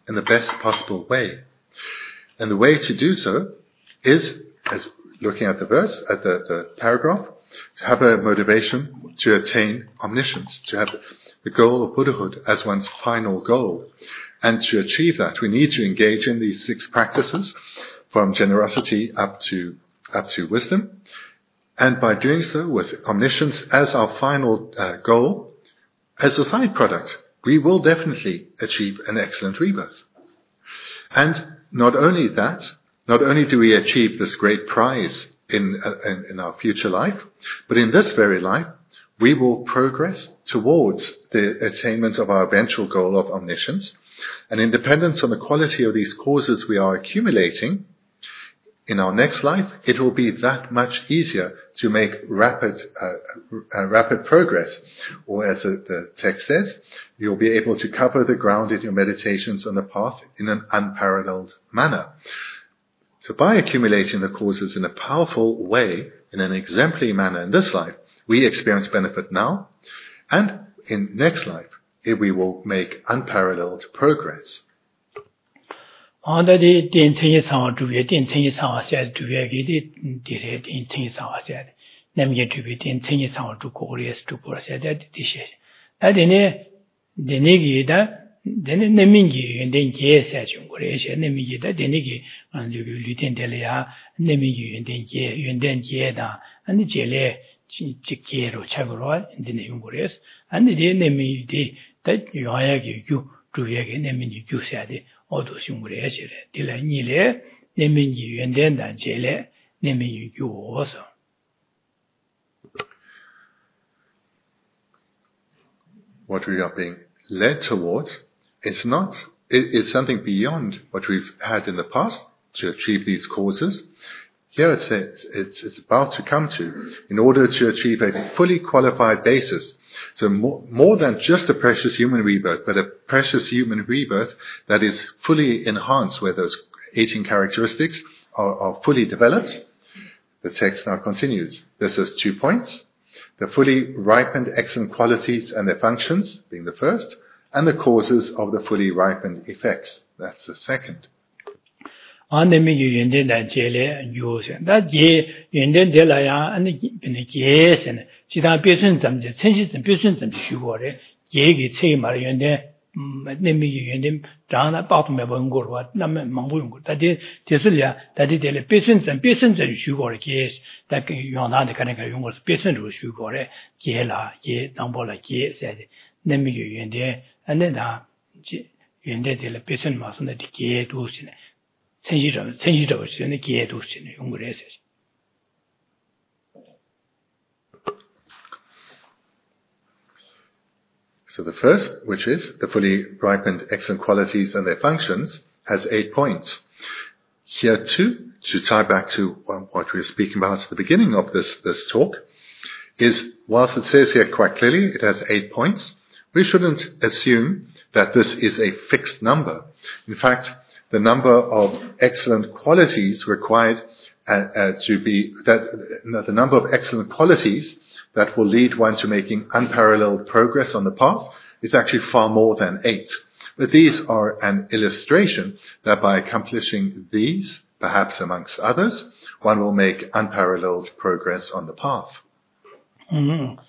in the best possible way. And the way to do so is, as looking at the verse, at the, the paragraph, to have a motivation to attain omniscience, to have the goal of Buddhahood as one's final goal. And to achieve that, we need to engage in these six practices, from generosity up to up to wisdom. And by doing so, with omniscience as our final uh, goal, as a side product, we will definitely achieve an excellent rebirth. And not only that, not only do we achieve this great prize in, uh, in, in our future life, but in this very life, we will progress towards the attainment of our eventual goal of omniscience. And in dependence on the quality of these causes we are accumulating, in our next life, it will be that much easier to make rapid, uh, uh, rapid progress. Or as the, the text says, you'll be able to cover the ground in your meditations on the path in an unparalleled manner. So by accumulating the causes in a powerful way, in an exemplary manner in this life, we experience benefit now, and in next life, we will make unparalleled progress. Under the ten ten sound to be ten ten sound said to be a giddy did in ten sound said. Name to be ten ten sound to Koreas to process that dish. At in a the negida, then Nemingi and then Gay said you Nemigi that the Nigi and you Lutin Delia, Nemigi and then Gay and then Gieda and the Jele Chikero Chagro and the Nungures and the Nemi that you are you to be again Nemini you said. Odo Sungure, Dilla Nile, naming you and then that Jele, naming you also. What we are being led towards is not, it, it's something beyond what we've had in the past to achieve these causes. Here it says it's, it's about to come to, in order to achieve a fully qualified basis. So more, more than just a precious human rebirth, but a precious human rebirth that is fully enhanced, where those eighteen characteristics are, are fully developed. The text now continues. This has two points. The fully ripened excellent qualities and their functions, being the first, and the causes of the fully ripened effects. That's the second. Anemi yende da jele yose da je yende de la ya an ne je sen ji da bie sun zam je chen xi zhen bie sun zhen xu guo de je ge cei ma yende nemi yende zhang na ba tu me wen guo wa na me mang bu yong guo da de de su ya da de de le bie sun zhen bie sun zhen xu guo de je da ge yong na de kan ge yong guo bie sun zhu xu guo de je la je dang bo la je se de nemi yende an ne da je yende de le bie sun ma sun de je du xin So the first, which is the fully ripened excellent qualities and their functions, has eight points. Here too, to tie back to well, what we were speaking about at the beginning of this, this talk, is whilst it says here quite clearly it has eight points, we shouldn't assume that this is a fixed number. In fact, the number of excellent qualities required uh, uh, to be, that uh, the number of excellent qualities that will lead one to making unparalleled progress on the path is actually far more than eight. But these are an illustration that by accomplishing these, perhaps amongst others, one will make unparalleled progress on the path. Mm-hmm.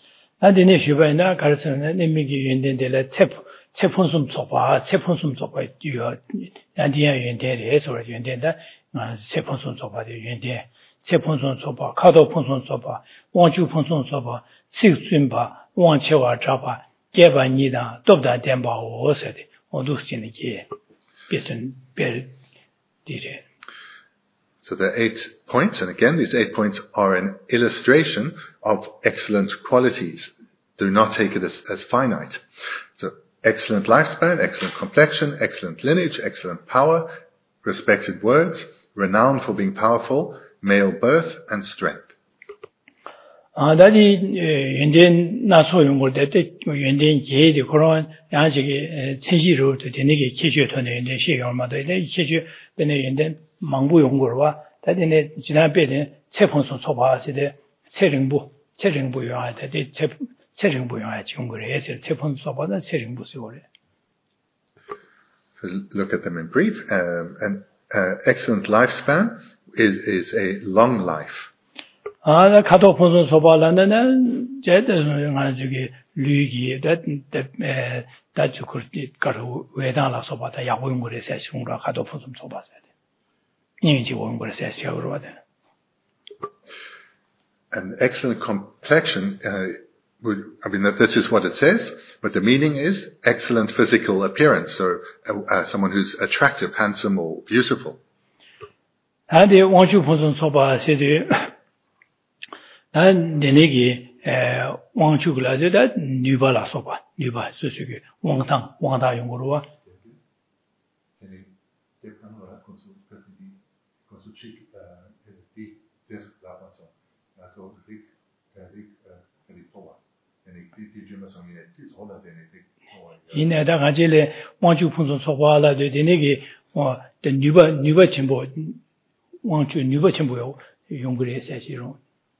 체폰숨 소파 체폰숨 소파 요 안디야 연대에 해서 연대다 체폰숨 소파의 연대 체폰숨 소파 카도 폰숨 소파 왕주 폰숨 소파 식순바 왕체와 잡아 개반이다 돕다 덴바 오서데 어두스진이게 비슨 별디레. So there are eight points, and again these eight points are an illustration of excellent qualities. Do not take it as, as finite. So excellent lifespan, excellent complexion, excellent lineage, excellent power, respected words, renowned for being powerful, male birth, and strength. 아, 다디 연된 나소 연구를 때 연된 계획이 그런 양식의 체시로 되는게 체시에 되는데 시간마다 이 체시 되는 연된 망부 연구와 다디네 지난번에 체폰소 소바시대 체정부 체정부 요한테 체 So to look at them in brief. Um, an uh, excellent lifespan is, is a long life. 아, 가도 본선 소발하는 제대로 가지고 류기 that that that you could 가로 외단라 소바다 야고용 거래서 중으로 가도 본선 소바서 돼. 인지 오는 거래서 세우러 돼. An excellent complexion uh, would, I mean, that this is what it says, but the meaning is excellent physical appearance, so uh, uh, someone who's attractive, handsome, or beautiful. 아데 원주 본선 소바세데 난 내내기 에 왕주글라데다 뉴발라 소바 뉴바 소식이 왕당 왕다 용으로와 이내다 가지래 왕주 본선 소바라데 내내기 어 뉴바 뉴바 첨부 왕주 뉴바 첨부요 용그레 세시로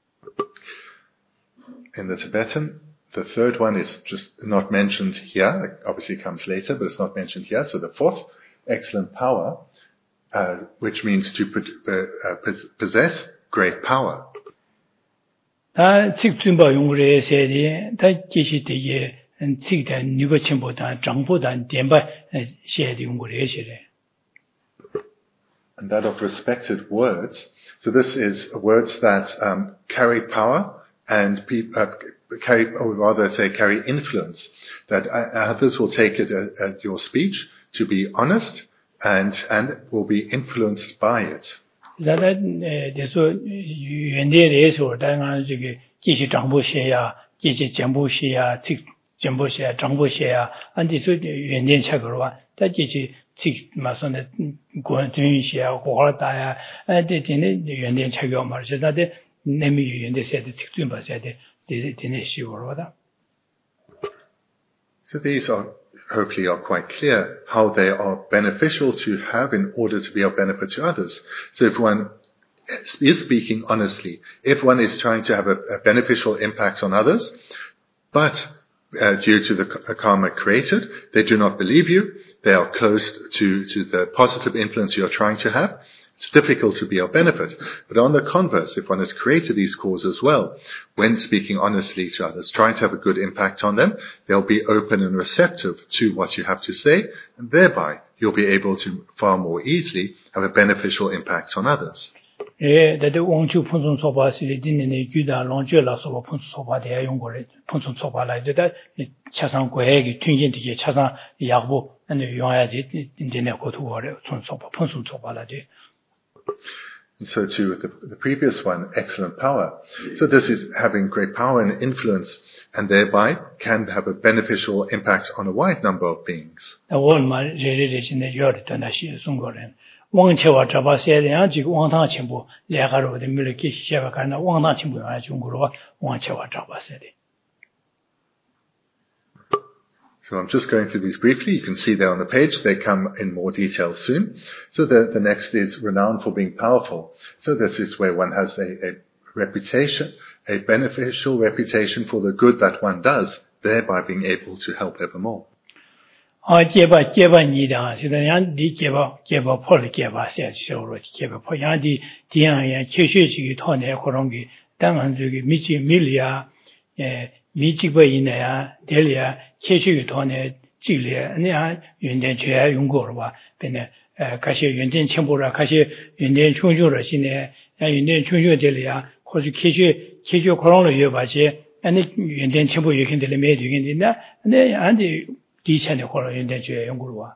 In the Tibetan, the third one is just not mentioned here. It obviously comes later, but it's not mentioned here. So the fourth, excellent power, uh, which means to put, uh, uh, possess great power. 다 직준바 용그레 세디 다 계시되게 직대 뉴버침보다 정보다 덴바 세디 용그레 세레. And that of respected words. So this is words that um, carry power. And people uh, carry, or rather say, carry influence. That others will take it at, at your speech to be honest, and and will be influenced by it. that 대소 연대에서 다양한 저기 기시 정보시야, 기시 정보시야, 즉 정보시야, 정보시야, 안디서 연대 책으로와 다 기시 즉 마선의 권준시야, 고하다야, 안디는 연대 책이 말이죠. 다데 내미 연대 세대 직준 봐야 돼. 되네 시고로다. So these are hopefully are quite clear how they are beneficial to have in order to be of benefit to others. So if one is speaking honestly, if one is trying to have a, a beneficial impact on others, but uh, due to the karma created, they do not believe you, they are closed to, to the positive influence you are trying to have, it's difficult to be of benefit. But on the converse, if one has created these causes well, when speaking honestly to others, trying to have a good impact on them, they'll be open and receptive to what you have to say, and thereby you'll be able to far more easily have a beneficial impact on others. 예, 다들 왕주 분선 소바시리 dinne 규다 롱주라 소바 분선 소바대야 용거래 분선 소바라이다 차상 고액이 튕긴디게 차상 약부 아니 용해야지 dinne 고투거래 분선 소바 분선 소바라지. And so too with the, the previous one, excellent power. So this is having great power and influence, and thereby can have a beneficial impact on a wide number of beings. 월말 제리레진의 열었다나시 송거래. 왕체와 잡아서야 지금 왕당 친구 내가로 되밀게 시작을 가나 왕당 친구야 중국으로 왕체와 잡아서야 돼. So I'm just going through these briefly. You can see there on the page. They come in more detail soon. So the, the next is renowned for being powerful. So this is where one has a, a reputation, a beneficial reputation for the good that one does, thereby being able to help evermore. 아, 제바, 제바, 니다. 시다냥, 디, 제바, 제바, 폴, 제바, 세시오로, 제바, 폴, 양, 디, 디양야, 최쉐지기, 토네, 그런 게, 당한, 저기, 미치, 밀리야, 예, 미치바, 이내야, 델리야, 최쉐기, 토네, 찔리야, 아니야, 윤된, 죄야, 용고로 봐. 근데, 에, 가시, 윤된, 첨보라, 가시, 윤된, 충주로, 시네, 윤된, 충주, 델리야, 고수, 최쉐, 최쉐, 그런 거, 여봐지, 아니, 윤된, 첨보, 여긴들이 매도, 여긴들이나, 근데, 아니, 디천의 호로 연대주의 연구로 와.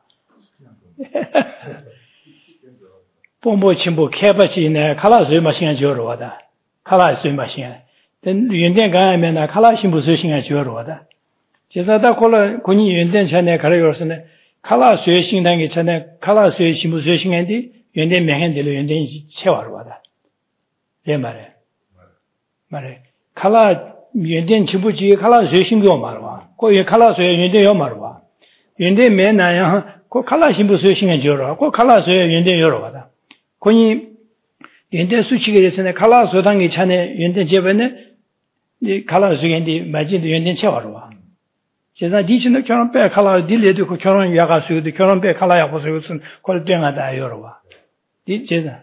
뽕보 침보 개바치네 칼라스의 마싱한 지어로 와다. 칼라스의 마싱한. 연대 가면 칼라 신부 소싱한 지어로 와다. 제사다 콜라 군이 연대 전에 가려서는 칼라스의 신당이 전에 칼라스의 신부 소싱한디 연대 명행대로 연대 채와로 와다. 예 말해. 말해. 칼라 연대 침부지 칼라스의 신고 말와. 그 칼라스의 연대요 말와. 연대 매나야 그 칼라 신부 소싱한 지어로. 그 칼라스의 연대 여러 와다. 군이 연대 수치게 됐으네 칼라 소당이 차네 연대 제번에 이 칼라 소인데 맞이도 연대 채와로 와. 제가 디치는 결혼 배 칼라 딜레도 그 결혼 야가수도 결혼 배 칼라야 보세요선 콜땡하다 여러와. 디 제가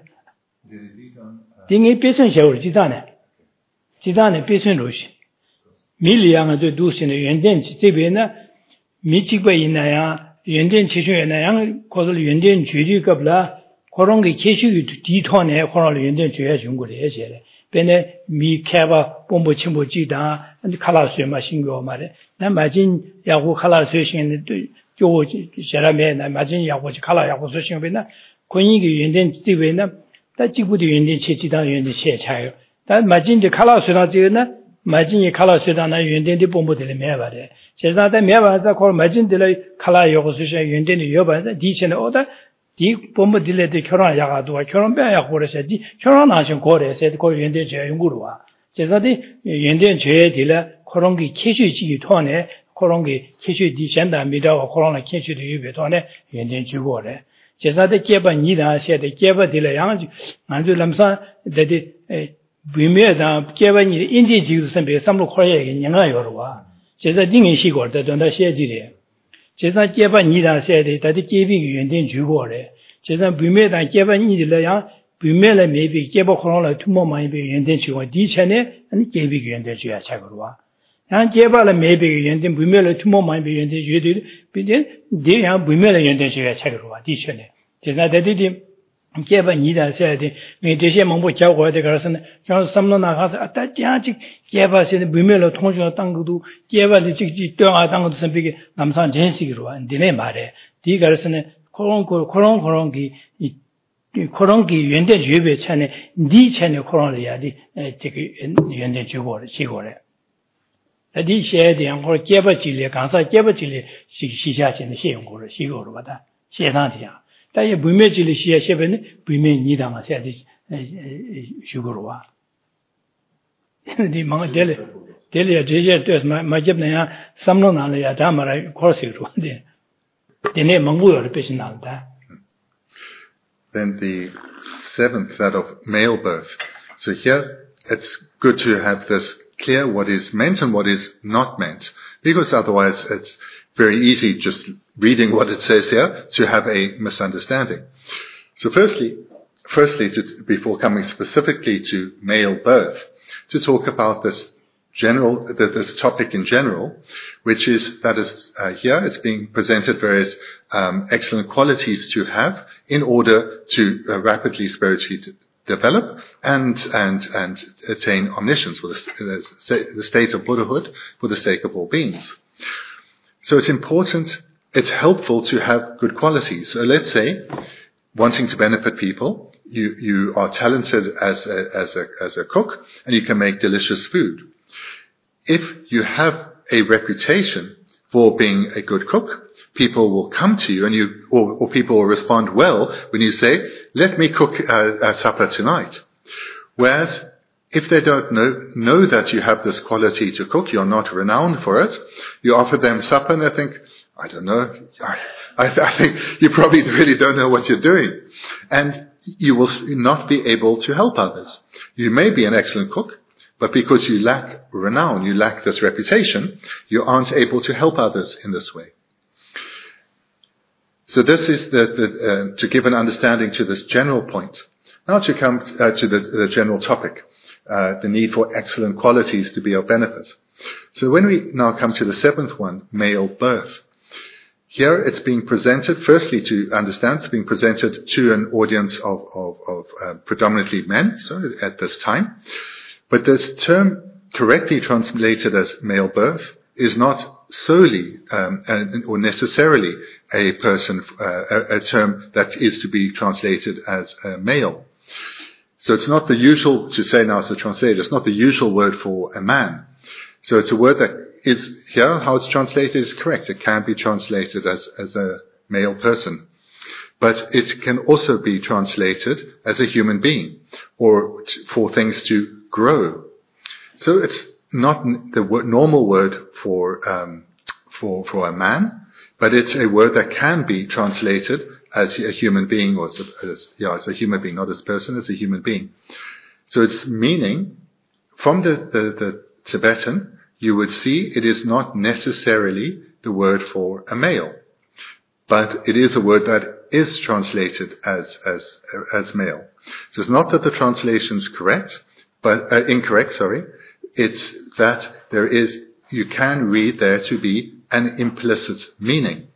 딩이 배선 셔울 지단에 지단에 배선 로시 밀리양도 두신의 연된지这边呢 미치고 있나야 연된 지수에나야 고들 연된 주리급라 그런 게 계시기 뒤토네 그런 연된 주야 준 거래 해제래. 배네 미케바 본부 친구 지다 칼라스에 마신 거 말에 나 마진 야구 칼라스에 신는 교 사람에 나 마진 야구 칼라 야구 소신 배나 권익이 연된 집에나 다 지구도 연된 체지다 연된 체 차요. 다 마진데 칼라스나 지나 마진이 칼라스다나 연된데 본부들 매바래. 제자다 매바자 걸 마진들 칼라 야구 소신 연된이 여바자 디체는 오다 디 본부 딜레데 결혼 야가도 결혼 배야 고래서지 결혼하신 고래서 그 연대 제 연구로와 제가디 연대 제 딜레 그런 게 캐슈지기 토네 그런 게 캐슈 디센다 미다와 그런 캐슈도 유배 토네 연대 주고래 제가디 개바 니다 세데 개바 딜레 양지 만주 람사 데디 비메다 개바니 인지 지구 선배 삼로 코야게 냥아 요로와 제가 딩이 시고 되던다 세디래 제가 개바 니다 세데 다디 개비 연대 주고래 제가 비메다 개바 니들이야 비메라 메비 개바 코로나 투모만 비 연대 주고 디체네 아니 개비 연대 주야 차고와 양 개바라 메비 연대 비메라 투모만 비 연대 주디 비데 데야 비메라 연대 주야 차고와 디체네 제가 다디디 개바 니다 세데 네这些 몽보教过的 그래서 저 섬로 나가서 아따 짱지 개바세는 비메라 통주나 땅도 개바리 직지 떠아 땅도 선비게 남산 전시기로 안되네 말에 디 그래서는 그런 그런 그런 게 그런 게 연대 주배 차네 니 차네 그런 해야지 되게 연대 주고 시고래 이 시에 대한 걸 개버질에 강사 개버질에 시시하시는 시용고를 시고로 받아 시상이야但不灭之的些些本不灭你当下的修过哇，你忙得了，得了这些对什么没接那样，三轮拿了呀，咱们来考试说的，的那忙不了的不是拿的。 Then the seventh, that of male birth. So here it's good to have this clear what is meant and what is not meant, because otherwise it's very easy just reading what it says here to have a misunderstanding. So firstly, firstly, to, before coming specifically to male birth, to talk about this general, this topic in general, which is that is uh, here it's being presented various um, excellent qualities to have in order to uh, rapidly spiritually to develop and and and attain omniscience, for the, the state of Buddhahood, for the sake of all beings. So it's important, it's helpful to have good qualities. So let's say, wanting to benefit people, you, you are talented as a, as a, as a cook, and you can make delicious food. If you have a reputation for being a good cook, people will come to you and you, or, or people will respond well when you say, let me cook uh, uh, supper tonight. Whereas, if they don't know, know that you have this quality to cook, you're not renowned for it, you offer them supper and they think, I don't know, I, I, I think you probably really don't know what you're doing. And you will not be able to help others. You may be an excellent cook, but because you lack renown, you lack this reputation, you aren't able to help others in this way. So this is the, the uh, to give an understanding to this general point. Now to come uh, to the, the general topic. Uh, the need for excellent qualities to be of benefit. So when we now come to the seventh one, male birth, here it's being presented, firstly to understand, it's being presented to an audience of, of, of uh, predominantly men, so at this time. But this term, correctly translated as male birth, is not solely um, or necessarily a person, uh, a, a term that is to be translated as uh, male. So it's not the usual, to say now as a translator, it's not the usual word for a man. So it's a word that is, here, how it's translated is correct. It can be translated as, as a male person. But it can also be translated as a human being, or t- for things to grow. So it's not the w- normal word for, um, for, for a man, but it's a word that can be translated as a human being, or as, a, as, yeah, as a human being, not as a person, as a human being. So its meaning, from the, the, the Tibetan, you would see it is not necessarily the word for a male. But it is a word that is translated as, as, as male. So it's not that the translation is correct, but, uh, incorrect, sorry. It's that there is, you can read there to be an implicit meaning.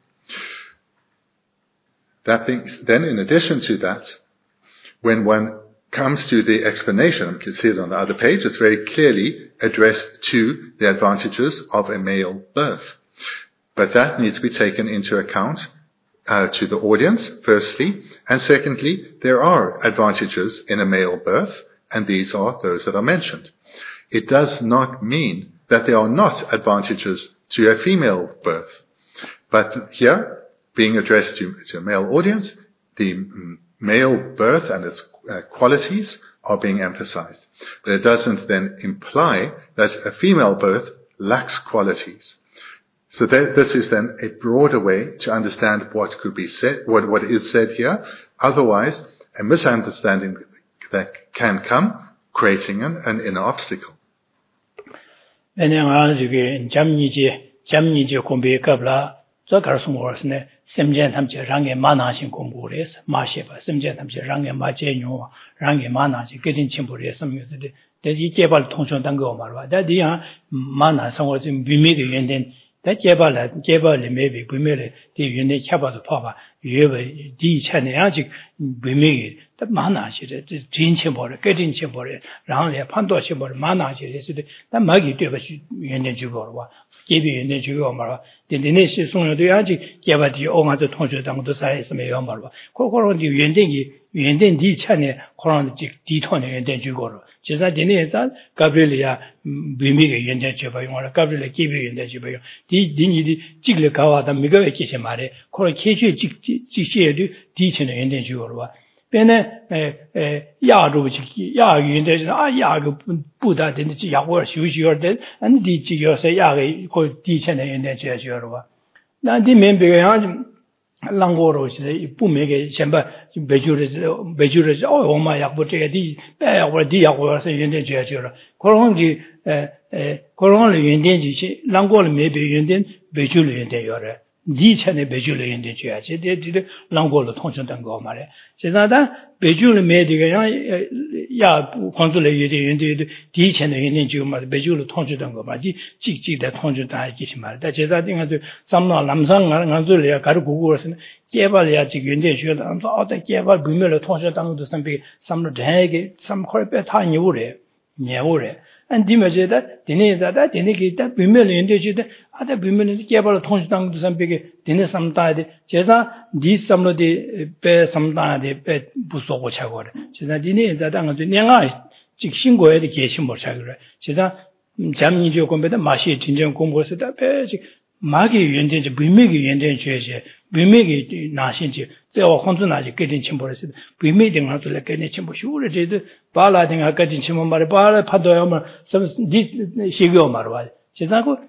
That being, then in addition to that, when one comes to the explanation, you can see it on the other page, it's very clearly addressed to the advantages of a male birth. But that needs to be taken into account uh, to the audience, firstly, and secondly, there are advantages in a male birth, and these are those that are mentioned. It does not mean that there are not advantages to a female birth. But here, being addressed to, to a male audience, the um, male birth and its uh, qualities are being emphasized. But it doesn't then imply that a female birth lacks qualities. So that, this is then a broader way to understand what could be said, what, what is said here. Otherwise, a misunderstanding that can come, creating an, an inner obstacle. 저 가르쳐 먹었네. 샘전 탐지 랑게 만나신 공부를 해서 마셔봐. 샘전 탐지 랑게 마제뇨 랑게 만나지 그린 친구를 해서 뭐들 대지 개발 통전단 거 말봐. 다디야 만나 생활 좀 비밀이 연된 다 개발을 개발이 매비 비밀이 디 연내 쳐봐도 봐봐. 유에 디 차네 아직 비밀이 다 만나시래. 진 친구를 그린 친구를 랑게 판도 친구를 만나시래. 다 막이 되고 연내 주고 봐. 개비 연내 주고 말봐. 데네시 송여도 아직 개발이 오마도 통주당도 사이스메 연발봐. 코코로디 연den이 연den 디 차네 코로나 디톤에 연den 주고로. 제가 데네에서 가브리엘이야 비미게 연den 줘봐 용어라. 가브리엘 개비 연den 줘봐요. 디 디니디 찍을 가와다 미가 계시 말에 코로 계시 찍 찍시에도 디 차네 연den 주고로 봐. 배네 에 야로 지기 야 연den 아 야가 부다 되는지 야고 쉬우쉬어 될 아니 디 지여서 야가 그 디 차네 연den 줘요. 나 디 멤버가 랑고로 이제 부메게 전부 배주를 배주를 어 엄마 약부 저기 빼고 디 약고서 연대 줘야죠. 그런 게 에 그런 걸 연대지 랑고를 매배 연대 배주를 연대요래. 니 전에 배주를 연대 줘야지. 데 랑고로 통신된 거 말이야. 제가다 배주를 매디가 야 관주를 연대 연대 디 전에 연대 줘 말 배주를 통신된 거 말지. 찍찍다 통신다 이렇게 말이다. 제가 띵아서 삼나 남상 간주를 가르 고고서는 개발이야 지금 연대 줘도 아무도 어떤 개발 비밀을 통신당도 선비 삼로 대게 삼 콜배 다 니오래. 니오래. 안 디메제다 디네자다 디네기다 비밀을 연대 줘도 아다 비밀을 개발을 통신당도 선비게 디네 삼다데 제가 니 삼로디 배 삼다데 배 부속고 차고래. 제가 디네자다 가도 내가 즉 신고해야 돼 계신 못 차고래. 제가 잠니죠 공부다 마시 진정 공부했다 배지 마기 연전지 비밀이 연전 줘야지 비밀이 나신지 제가 혼자나지 깨진 침보했어 비밀이 가서 깨진 침보 쉬우래 제도 발라딩 아까진 침보 말에 발에 파도야면 디 시교 말와 제가고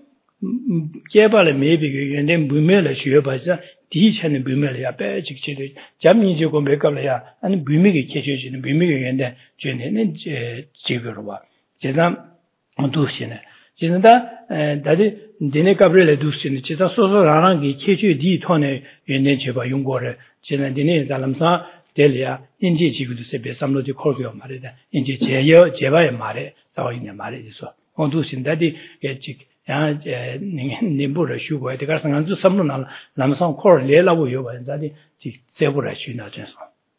개발의 매비가 연된 비밀을 쉬어봐자 디체는 비밀이야 배직치도 잠니죠 공부했거든요 아니 비밀이 계셔지는 비밀이 연된 죄는 지거로 봐 제가 어두시네 진짜 다들 디네 가브리엘 두스는 진짜 소소라는 게 계주 디톤에 연내 제바 용거를 지난 디네 살람사 델리아 인지 지구도 세베 삼로디 콜고요 말이다 인지 제여 제바의 말에 싸워 있는 말이죠 어두신 다디 예직 야 님부를 쉬고 내가 상관도 삼로나 남성 콜 레라고 요바 다디 지 세부를 쉬나 전서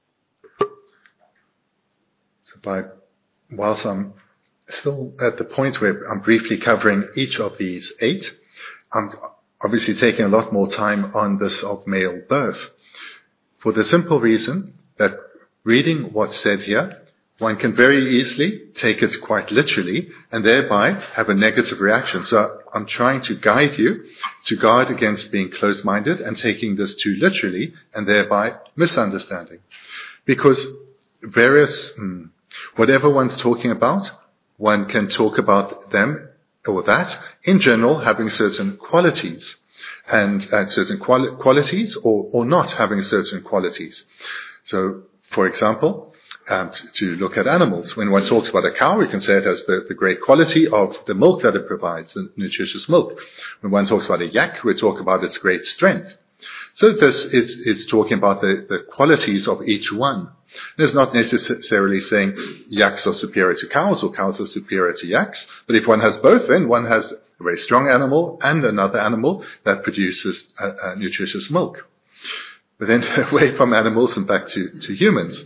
So by whilst I'm still at the point where I'm briefly covering each of these eight, I'm obviously taking a lot more time on this of male birth, for the simple reason that reading what's said here, one can very easily take it quite literally and thereby have a negative reaction. So I'm trying to guide you to guard against being closed-minded and taking this too literally and thereby misunderstanding. Because various, whatever one's talking about, one can talk about them or that in general having certain qualities and uh, certain quali- qualities or, or not having certain qualities. So, for example, um, to, to look at animals. When one talks about a cow, we can say it has the, the great quality of the milk that it provides, the nutritious milk. When one talks about a yak, we talk about its great strength. So this is, is talking about the, the qualities of each one. It's not necessarily saying yaks are superior to cows or cows are superior to yaks, but if one has both, then one has a very strong animal and another animal that produces a, a nutritious milk. But then away from animals and back to, to humans.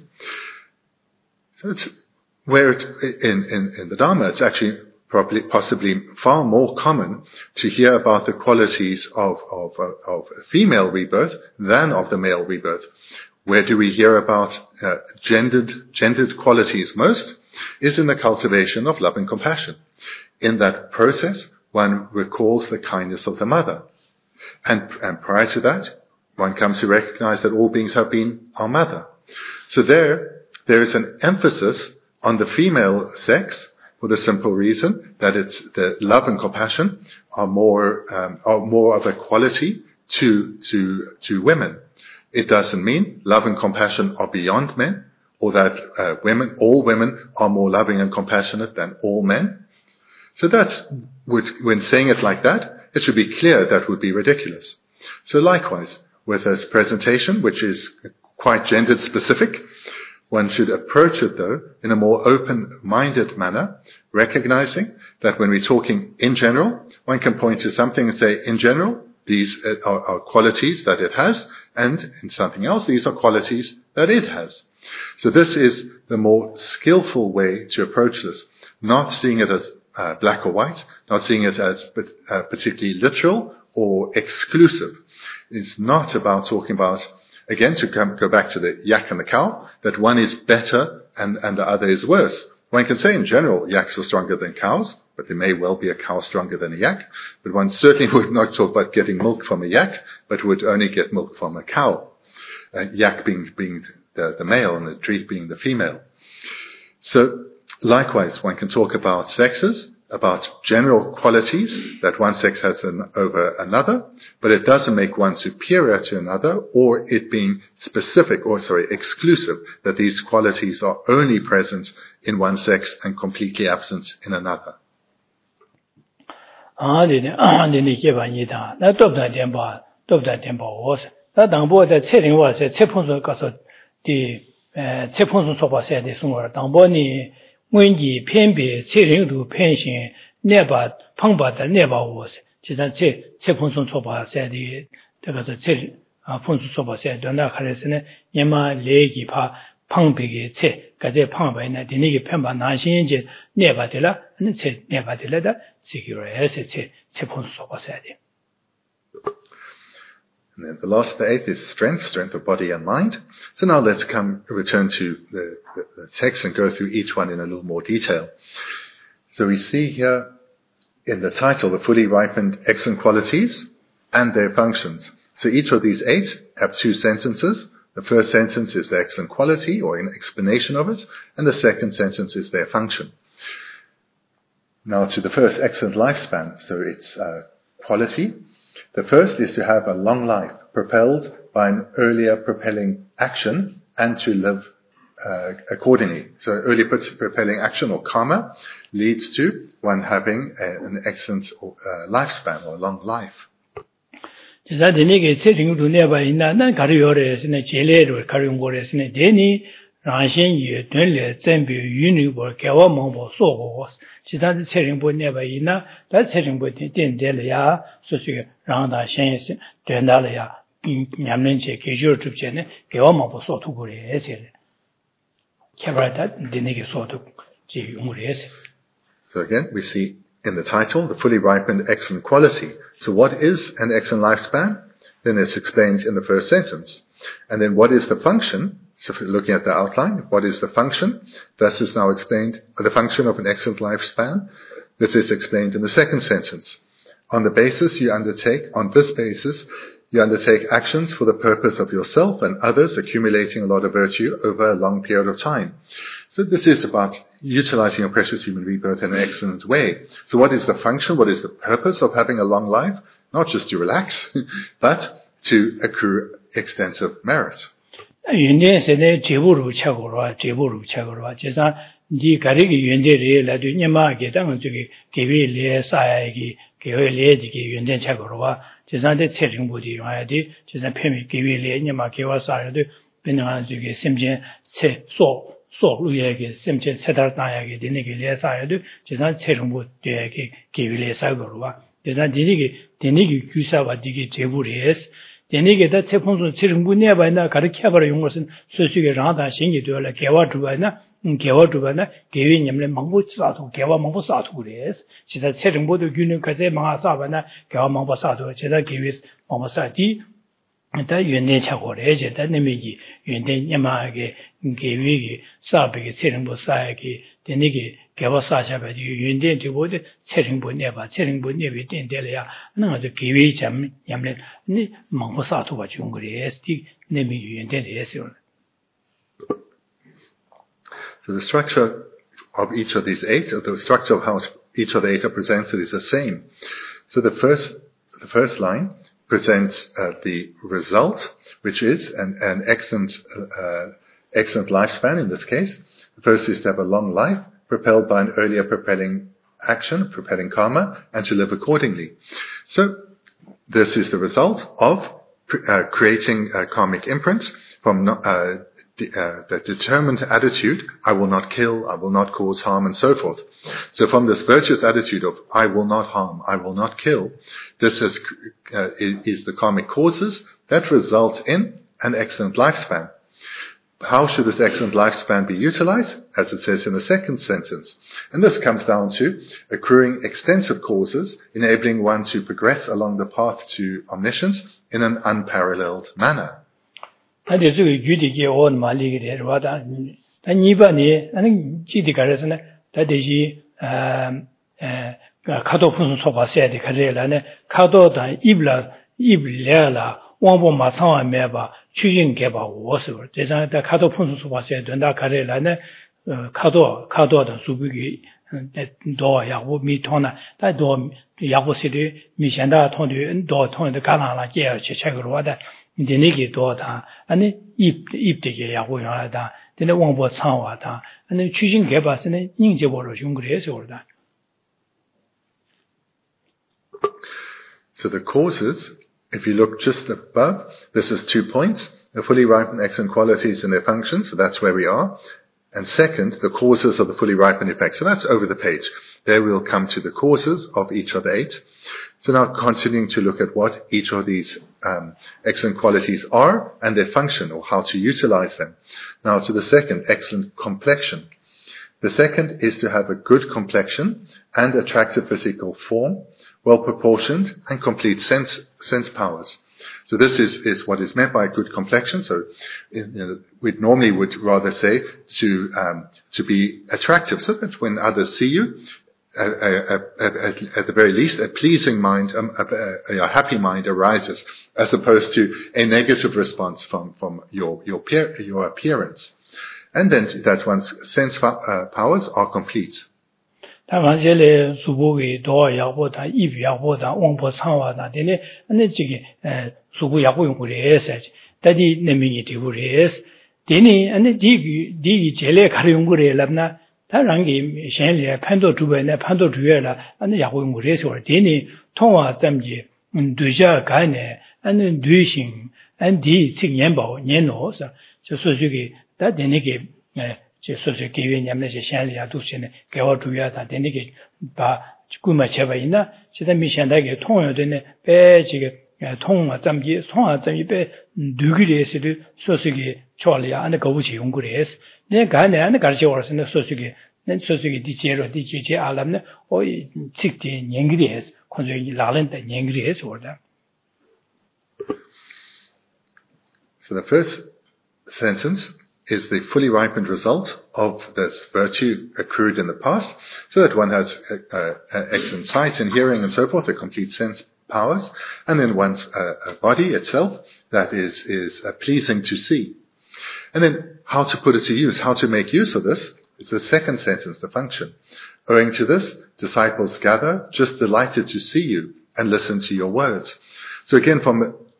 So it's where it's in, in, in the Dharma, it's actually probably possibly far more common to hear about the qualities of, of, of female rebirth than of the male rebirth. Where do we hear about uh, gendered, gendered qualities most? Is in the cultivation of love and compassion. In that process, one recalls the kindness of the mother. And, and prior to that, one comes to recognize that all beings have been our mother. So there, there is an emphasis on the female sex for the simple reason that it's the love and compassion are more, um, are more of a quality to, to, to women. It doesn't mean love and compassion are beyond men, or that uh, women, all women are more loving and compassionate than all men. So that's, would, when saying it like that, it should be clear that would be ridiculous. So likewise, with this presentation, which is quite gendered specific, one should approach it though in a more open-minded manner, recognizing that when we're talking in general, one can point to something and say, in general, these are, are qualities that it has, and in something else, these are qualities that it has. So this is the more skillful way to approach this, not seeing it as uh, black or white, not seeing it as uh, particularly literal or exclusive. It's not about talking about, again, to come, go back to the yak and the cow, that one is better and, and the other is worse. One can say in general, yaks are stronger than cows, but there may well be a cow stronger than a yak. But one certainly would not talk about getting milk from a yak, but would only get milk from a cow. A yak being, being the, the male and the tree being the female. So likewise, one can talk about sexes, about general qualities that one sex has an, over another, but it doesn't make one superior to another, or it being specific, or sorry, exclusive, that these qualities are only present in one sex and completely absent in another. Ah, the ah, the ni ke ba ni da, na top da dian ba, top da dian ba wo. Da dang bo da che ling wa se che pong so ka so di eh che pong so so ba se de song wa dang bo ni wen ji pian bi che ling du pian xin ne ba pang ba da ne ba wo se. Ji dan che che pong so so ba se de de ga de che ah pong so so ba se de na kha le se ne ni ma le gi pa pang bi ge che ga je pang ba ne de ni ge pian ba na xin ji ne ba de la ne che ne ba de la da. And then the last of the eighth is strength, strength of body and mind. So now let's come, return to the, the, the text and go through each one in a little more detail. So we see here in the title, the fully ripened excellent qualities and their functions. So each of these eight have two sentences. The first sentence is the excellent quality or an explanation of it, and the second sentence is their function. Now to the first, excellent lifespan. So it's uh, quality. The first is to have a long life, propelled by an earlier propelling action, and to live uh, accordingly. So earlier propelling action, or karma, leads to one having a, an excellent uh, lifespan, or a long life. Ranshin yi dun le zhenbi yun bo gawa mongbo so go ji dan de cherin bo ne ba yin na da cherin bo de den de le ya so shi rang da shen yi dun da le ya nyam len che ge ju tu che ne gawa mongbo so tu go le che le ke ba da de ne ge so tu ji yong le se. So again, we see in the title, the fully ripened excellent quality. So what is an excellent lifespan? Then it's explained in the first sentence. And then what is the function? So if we're looking at the outline, what is the function? This is now explained, the function of an excellent lifespan. This is explained in the second sentence. On the basis you undertake, on this basis, you undertake actions for the purpose of yourself and others, accumulating a lot of virtue over a long period of time. So this is about utilizing your precious human rebirth in an excellent way. So what is the function? What is the purpose of having a long life? Not just to relax, but to accrue extensive merit. 윤대에서는 제보로 차고로 제보로 차고로 제가 이 가리기 윤대를 nyama게 당은 저기 개위에 사야기 개위에디기 윤대 차고로 제산데 체증부디 와야디 제산 편미 개위에 nyama게와 사야도 변화한 저기 심진 세소 소루에게 심진 세달 다야게 되는게 레사야도 제산 체증부 되게 개위에 사고로 제산 디니기 디니기 규사와 디기 제부레스 데니게다 체폰소 체증부 내바나 가르켜버려 용 것은 소식에 라다 신이 되어라 개와 주바나 개와 주바나 개위님을 망보사도 개와 망보사도 그래서 진짜 체증부도 균은 가제 망아사바나 개와 망보사도 제가 개위 망보사디 다 윤내 차고래 제가 내미기 윤내 냐마게 개위기 사베게 체증부 사야기 데니게 개와 사샤바디 윤내 되보데 체증부 내바 체증부 내비 된데야 나도 개위 참 냠래 니 망보사도 봐 준 그래서 내미 윤내 됐어요. So the structure of each of these eight, or the structure of how each of the eight are presented is the same. So the first, the first line presents uh, the result, which is an, an excellent, uh, excellent lifespan in this case. The first is to have a long life, propelled by an earlier propelling action, propelling karma, and to live accordingly. So this is the result of uh, creating uh, karmic imprints from uh, The, uh, the determined attitude, I will not kill, I will not cause harm, and so forth. So from this virtuous attitude of, I will not harm, I will not kill, this is, uh, is the karmic causes that result in an excellent lifespan. How should this excellent lifespan be utilized? As it says in the second sentence. And this comes down to accruing extensive causes, enabling one to progress along the path to omniscience in an unparalleled manner. 다들 저 규디게 온 말리게 와다 단이바니 나는 지디가르스네 다대지 에 카도 푼수 소바세야 돼 그래라네 카도다 입라 입려라 왕보 마상와 매바 추진 개바 워서 대장다 카도 푼수 소바세야 된다 그래라네 카도 카도다 수비기 도 야고 미토나 다도 야고시리 미션다 통도 도 통도 가나라 게 체체로 와다 데네게 도다 아니 입 입되게 야고 요하다 데네 왕보 창와다 아니 추진 개발스는 인제보로 좀 그래서 그러다. So the causes, if you look just above, this is two points, the fully ripened excellent qualities and their functions, so that's where we are. And second, the causes of the fully ripened effects. So that's over the page. There we'll come to the causes of each of the eight. So now continuing to look at what each of these um, excellent qualities are and their function, or how to utilize them. Now to the second, excellent complexion. The second is to have a good complexion and attractive physical form, well proportioned and complete sense sense powers. So this is, is what is meant by a good complexion. So you know, we normally would rather say to um, to be attractive, so that when others see you, a, a, a, a, at the very least, a pleasing mind, um, a, a, a happy mind arises, as opposed to a negative response from from your your peer, your appearance, and then that one's sense uh, powers are complete. 다만제레 수부기 도야보다 입야보다 왕보 창와다 되네 안에 지기 수부 야고 용구레서 다디 내미기 디부레스 되니 안에 디기 디기 제레 가려 용구레랍나 다랑기 셴레 판도 주변에 판도 주여라 안에 야고 용구레서 되니 통화 잠지 두자 가네 안에 뉘신 안디 직년보 년노서 저 소식이 다 되니게 제 소식 개회냐면 제 셴리아 두시네 개와 주야다 되니게 바 꾸마 제바 있나 제가 미션다게 통화되네 배 지금 통화 잠기 통화 잠기 배 누기레스를 소식이 초리아 안에 거부지 연구레스 내가 안에 안에 가르쳐 왔으나 소식이 내 소식이 디제로 디제제 알람네 어이 직디 연기레스 컨저이 라렌데 연기레스 오다. So the first sentence is the fully ripened result of this virtue accrued in the past, so that one has uh, uh, excellent sight and hearing and so forth, the complete sense powers, and then one's uh, body itself that is is uh, pleasing to see. And then how to put it to use, how to make use of this, is the second sentence, the function. Owing to this, disciples gather, just delighted to see you and listen to your words. So again, from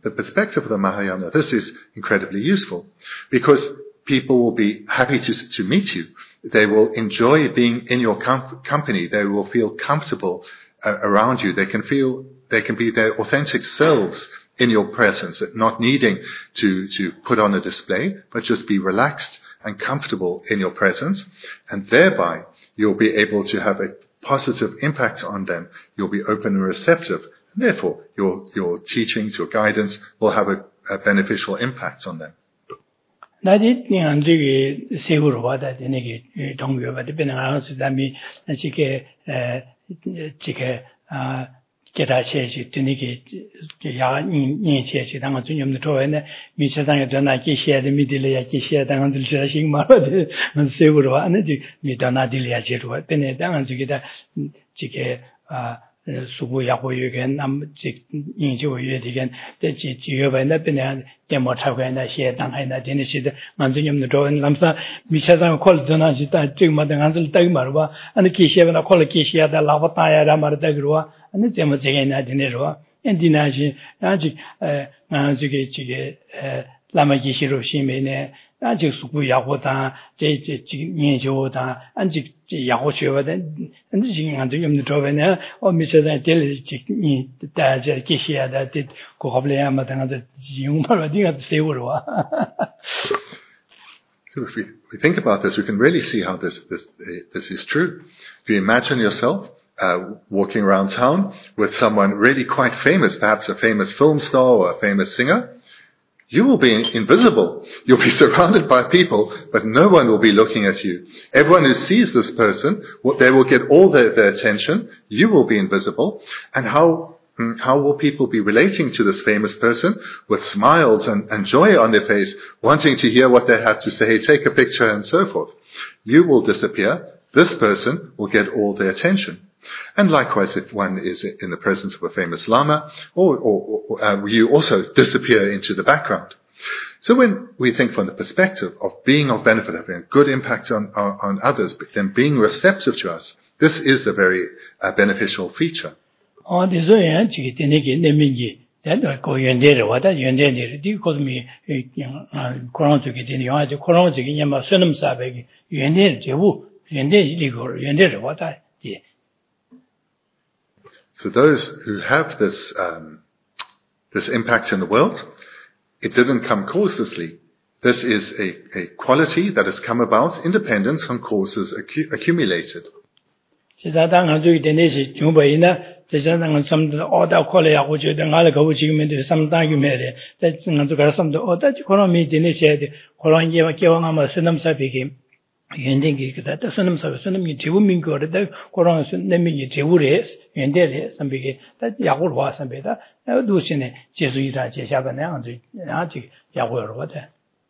the perspective of the Mahayana, this is incredibly useful because people will be happy to, to meet you. They will enjoy being in your com- company. They will feel comfortable uh, around you. They can feel, they can be their authentic selves in your presence, not needing to, to put on a display, but just be relaxed and comfortable in your presence. And thereby, you'll be able to have a positive impact on them. You'll be open and receptive. And therefore, your, your teachings, your guidance will have a, a beneficial impact on them. 나디 안지게 세우로 와다 되네게 동료가 되는 아스 담이 지게 에 지게 아 게다셰지 되네게 야 인체지 당한 주님도 좋아하네 미세상에 전화 기시야데 미딜이야 기시야 당한 들으시는 말을 세우로 와는지 미다나딜이야 제로 되네 당한 지게다 지게 아 수고 야고유게 남직 인지고유에 되게 대지 지여반다 그냥 데모 차고나 시에 당하나 되는시데 만주님도 좋은 남사 미세상 콜드나지 다 지금마다 한들 딱 말봐 아니 기시야나 콜 기시야다 라바타야라 말다 그러와 아니 데모 제게나 되네로 엔디나지 아직 에 아직게 지게 에 라마기시로 시메네 아직 수고 야고다 제제 지금研究다 아직 야고셔다 근데 지금 안 되는 저번에 어 미세상 될 지금 다제 기시야다 그 고블레야 마당한테 지용말 어디가 세우러 So if we, we think about this, we can really see how this this this is true. If you imagine yourself uh, walking around town with someone really quite famous, perhaps a famous film star or a famous singer, you will be invisible. You'll be surrounded by people, but no one will be looking at you. Everyone who sees this person, they will get all their, their attention. You will be invisible. And how how will people be relating to this famous person with smiles and, and joy on their face, wanting to hear what they have to say, take a picture and so forth? You will disappear. This person will get all their attention. And likewise, if one is in the presence of a famous lama, or, or, or uh, you also disappear into the background. So when we think from the perspective of being of benefit, having a good impact on, on, on others, but then being receptive to us, this is a very uh, beneficial feature. So those who have this um, this impact in the world, it didn't come causelessly. This is a, a quality that has come about independent from causes accu- accumulated. 연대기 그다 선음 사회 선음이 대부민 거를 그런 선내민이 대우래 연대래 선비게 다 야고를 와 선배다 도시네 제수이다 제샤가네 아주 아직 야고를 와대.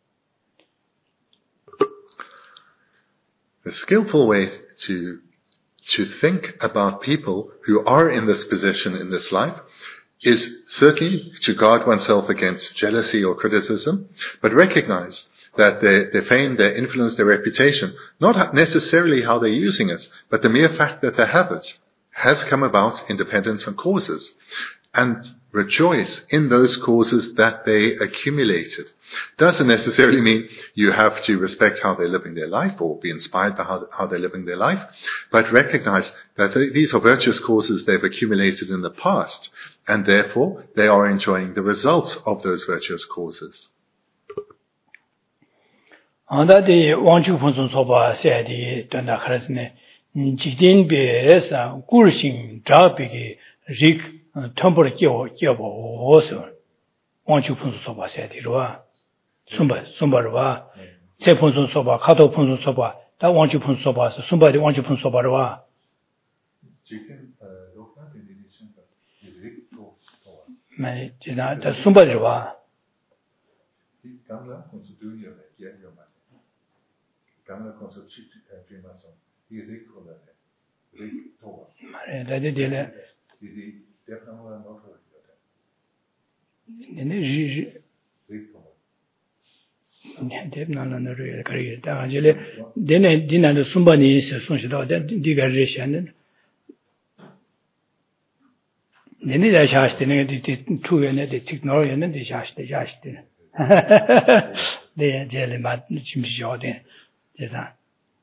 A skillful way to to think about people who are in this position in this life is certainly to guard oneself against jealousy or criticism, but recognize that their, their fame, their influence, their reputation, not necessarily how they're using it, but the mere fact that they have it, has come about in dependence on causes. And rejoice in those causes that they accumulated. Doesn't necessarily mean you have to respect how they're living their life or be inspired by how, how they're living their life, but recognize that these are virtuous causes they've accumulated in the past, and therefore they are enjoying the results of those virtuous causes. 안다디 왕주분선 소바 세디 된다 그랬네. 직진 비에서 꿀신 잡비기 릭 텀벌 끼워 끼워 어서 왕주분선 소바 세디로와 숨바 숨바로와 세분선 소바 카도 분선 소바 다 왕주분선 소바서 숨바디 왕주분선 소바로와 지금 로카 데디션 릭 소바 네 지나 다 숨바디로와 이 감라 콘스튜디오 예요 gamla constitution primação e ricola ricola mas é dele de definição nova né ji ricola né deve não não não queria tá angele dene dinando sumbani se sonhado de diga rechen Nini da şaştı ne de tuğene de teknoloji ne de şaştı şaştı. De cele mat şimdi jode. Ceza.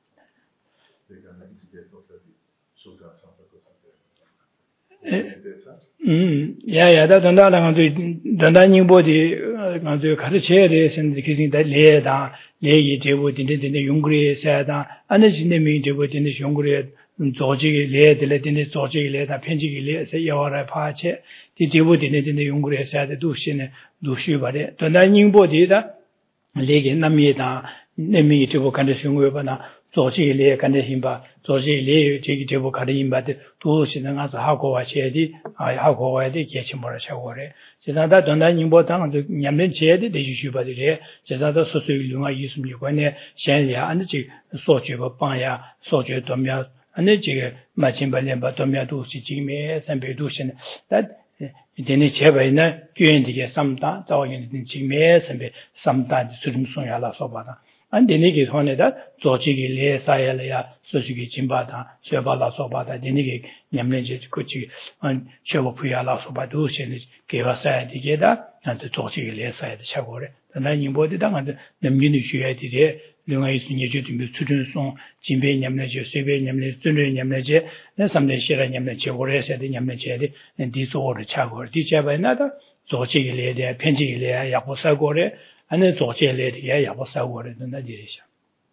음, 야야다 donda랑 don다닝보디 간도 가르쳐야 생데 기신다 레다 레이 제보 딘딘딘 용그리에서다 안에진네미 제보 딘딘 용그리에 조직이 레들레 딘딘 조직이 레다 편집이 레서 여와라 파체 디 제보 딘딘 용그리에서다 두신에 두슈바데 don다닝보디다 레게 남미에다 네미 제보 간데 용그리에바나 조직이 레 간데 힘바 조직이 레 제기 제보 간데 힘바데 도시는 가서 하고 와셔야지 아 하고 와야지 계치 뭐라 shago래 제사다 don다닝보 당도 냠는 제데 대주슈바데 제사다 소소율과 이스미 관에 셴야 안지 소주버 빵야 소주 도며 안지 마침발렘바 도며도 시지메 선배도신 다 이제는 제바이나 교인들에게 삼다 자원인 지메 선배 삼다 수림송야라 소바다 안데니게 손에다 조직이 레사야야 소식이 진바다 쇠발라 소바다 데니게 냠내지 그치 안 쉐보프야라 소바도 셴이 개와사야 되게다 안데 조직이 레사야 되샤고래 나님보디 당한테 남긴이 쉬어야 되게另外一次你就准备出征送金杯年们就随便年们尊重年们这那上面写了年们结果来写的年们写的第做的结果第结果那的做这一类的偏这一类也不少过的安那做这一类的也也不少过的那就是想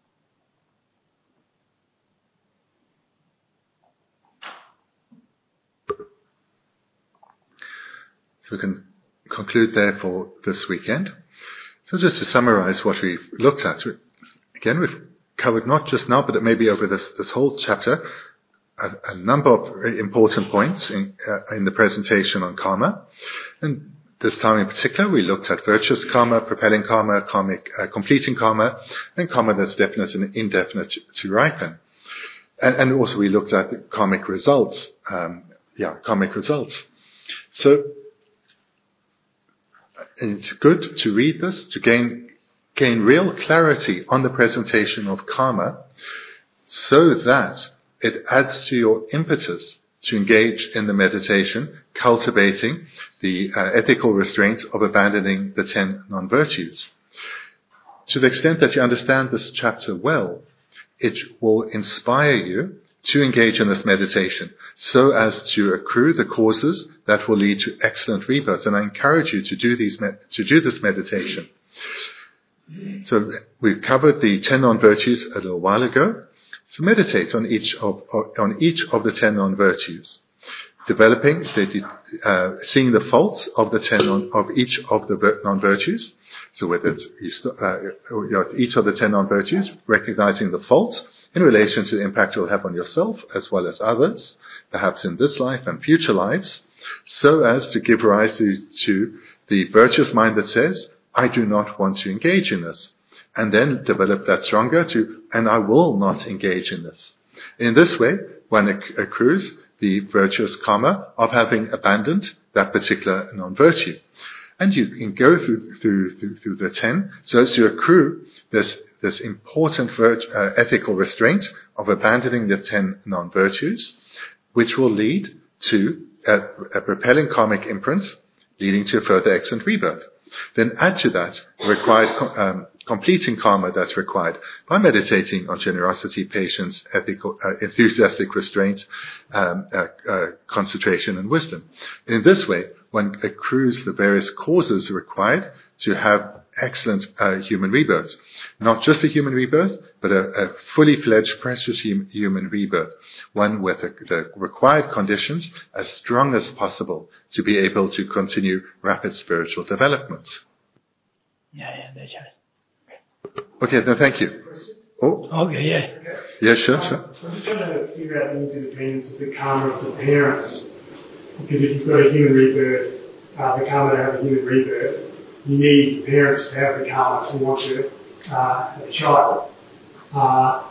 So we can conclude there for this weekend. So just to summarize what we've looked at, again, we've covered not just now, but maybe over this, this whole chapter, a, a number of very important points in, uh, in the presentation on karma. And this time in particular, we looked at virtuous karma, propelling karma, karmic, uh, completing karma, and karma that's definite and indefinite to, to ripen. And, and also we looked at the karmic results, um, yeah, karmic results. So, it's good to read this, to gain gain real clarity on the presentation of karma, so that it adds to your impetus to engage in the meditation, cultivating the uh, ethical restraint of abandoning the ten non-virtues. To the extent that you understand this chapter well, it will inspire you to engage in this meditation, so as to accrue the causes that will lead to excellent rebirths. And I encourage you to do these me- to do this meditation. So we've covered the ten non-virtues a little while ago. So meditate on each of on each of the ten non-virtues, developing the uh, seeing the faults of the ten non, of each of the non-virtues. So whether it's you st- uh, each of the ten non-virtues, recognizing the faults in relation to the impact it will have on yourself as well as others, perhaps in this life and future lives, so as to give rise to, to the virtuous mind that says, I do not want to engage in this. And then develop that stronger to, and I will not engage in this. In this way, one accrues the virtuous karma of having abandoned that particular non-virtue. And you can go through, through, through, through the ten, so as to accrue this this important virt- uh, ethical restraint of abandoning the ten non-virtues, which will lead to a, a propelling karmic imprint, leading to a further excellent rebirth. Then add to that required um, completing karma that's required by meditating on generosity, patience, ethical, uh, enthusiastic restraint, um, uh, uh, concentration, and wisdom. In this way, one accrues the various causes required to have excellent uh, human rebirths. Not just a human rebirth, but a, a fully fledged, precious hum, human rebirth. One with a, the required conditions as strong as possible to be able to continue rapid spiritual development. Yeah, yeah, that's right. Okay, then thank you. Oh, okay, yeah. Yeah, sure, sure. I'm just trying to figure out the interdependence of the karma of the parents. Because if you've got a human rebirth, uh, the karma to have a human rebirth, you need parents to have the karma to want to uh, have a child. Uh,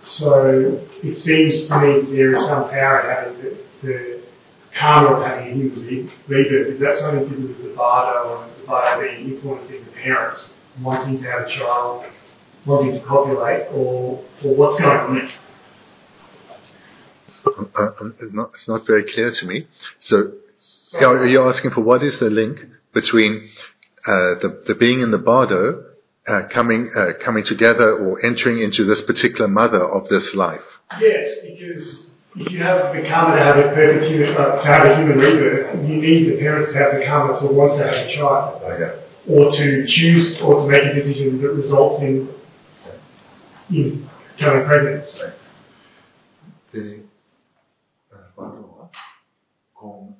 so it seems to me there is some power in having the, the karma of having a human rebirth. Is that something to do with the Bardo or the Bardo being influencing the parents, wanting to have a child, wanting to copulate, or, or what's going on there? Uh, it's, not, it's not very clear to me. So, So, Yeah, you're asking for what is the link between uh, the, the being in the bardo uh, coming uh, coming together or entering into this particular mother of this life? yes, because if you have the karma to have a perfect human, uh, to have a human rebirth, you need the parents to have the karma to want to have a child, Okay. or to choose, or to make a decision that results in in becoming pregnant. So, Quindi, quando con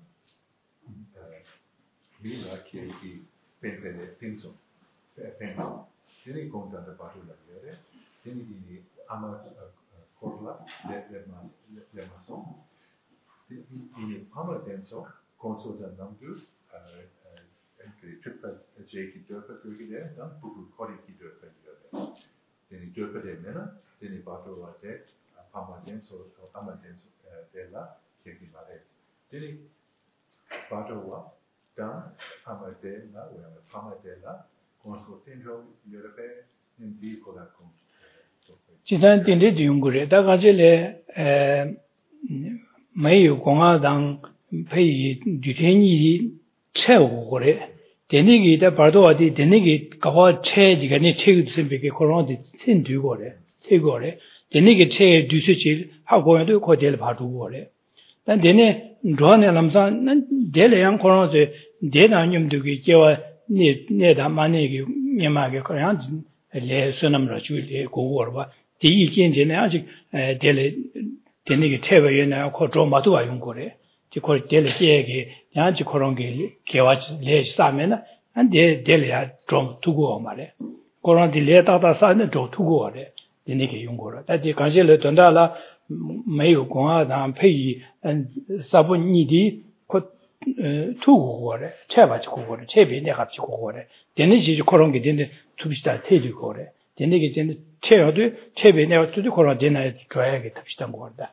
Mila che i penso, penso, tieni conto da parte da vedere, tieni di ama corla, le mason, in ama denso, conso da namdu, anche triple J ki dörper kugide, dan buku kori ki dörper kugide. Tieni dörper de mena, tieni bato la de, ama denso, ama denso della, che ki mare. Tieni bato wa, dan ama della, o ama della, conso tenjo Europe, in di cola con. 지단 딘데 용거래 다가질에 에 매유 공화당 회의 뒤태니 채우고 그래 데니기다 바도 어디 데니기 가와 채지가 네 채기 선배게 코로나도 신두고 그래 채고래 데니기 채 뒤수질 하고도 거절 봐주고 그래 난 데네 로네 남사 난 데레양 코로나도 데나님도게 제와 네 네다 만에게မြန်မာ게 그냥 레 선남로 줄이 고고로 봐 이 견제는 아직 델레 데니게 태베에나 코조 마도와 용거래 지코 델레 제게 양지 그런 게 개와 레 싸면은 안데 델레야 좀 두고 말해 그런 딜레 따다 싸는 좀 두고 말해 데니게 용거라 다지 간실을 던다라 매우 공화당 회의 사분이디 코 두고 거래 채바지고 거래 채비 내가 가지고 거래 데니지 그런 게 데니 투비스타 태주 거래 데니게 데니 채어도 채비 내가 투도 그런 데나 줘야게 탑시던 거다.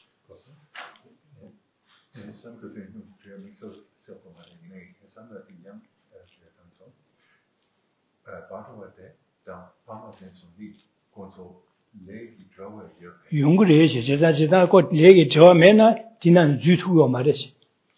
용거래 제자 제자 그 얘기 저 맨날 지난 유튜브 말이지.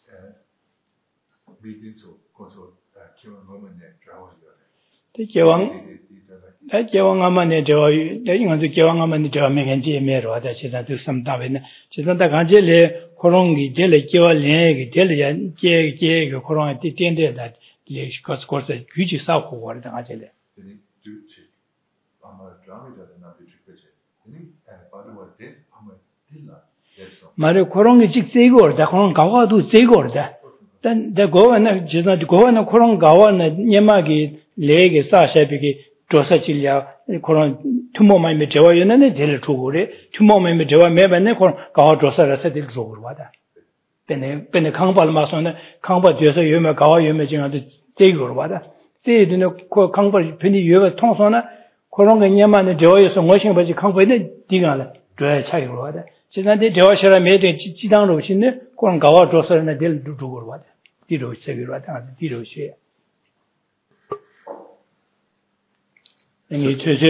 대개왕 대개왕아만에 저 내가 개왕아만에 저 명현지 메로 하다 제자도 삼다베네 제자다 간제레 코롱기 제레 개월레기 제레야 제제 그 코롱이 띠텐데다 레시코스 코스 규지 싸고 거다 가제레 말에 코롱이 직세고다 코롱 가와도 세고다 단 대고는 제가 고는 코롱 가와는 녀마기 레게 사샤비기 조사질이야 그런 투모마이메 저와요는 될 주고래 투모마이메 저와 매번에 그런 가와 조사라서 될 주고로 와다 근데 근데 강발마서는 강바 뒤에서 요매 가와 요매 지나도 제거로 와다 제드는 그 강발 편이 요가 통선은 그런 거 녀만의 저와에서 뭐신 버지 강발에 디가라 줘야 차이로 와다 지난데 저와셔라 매대 지당으로 신네 그런 가와 조사는 될 주고로 와다 뒤로 세기로 와다 뒤로 쉐 So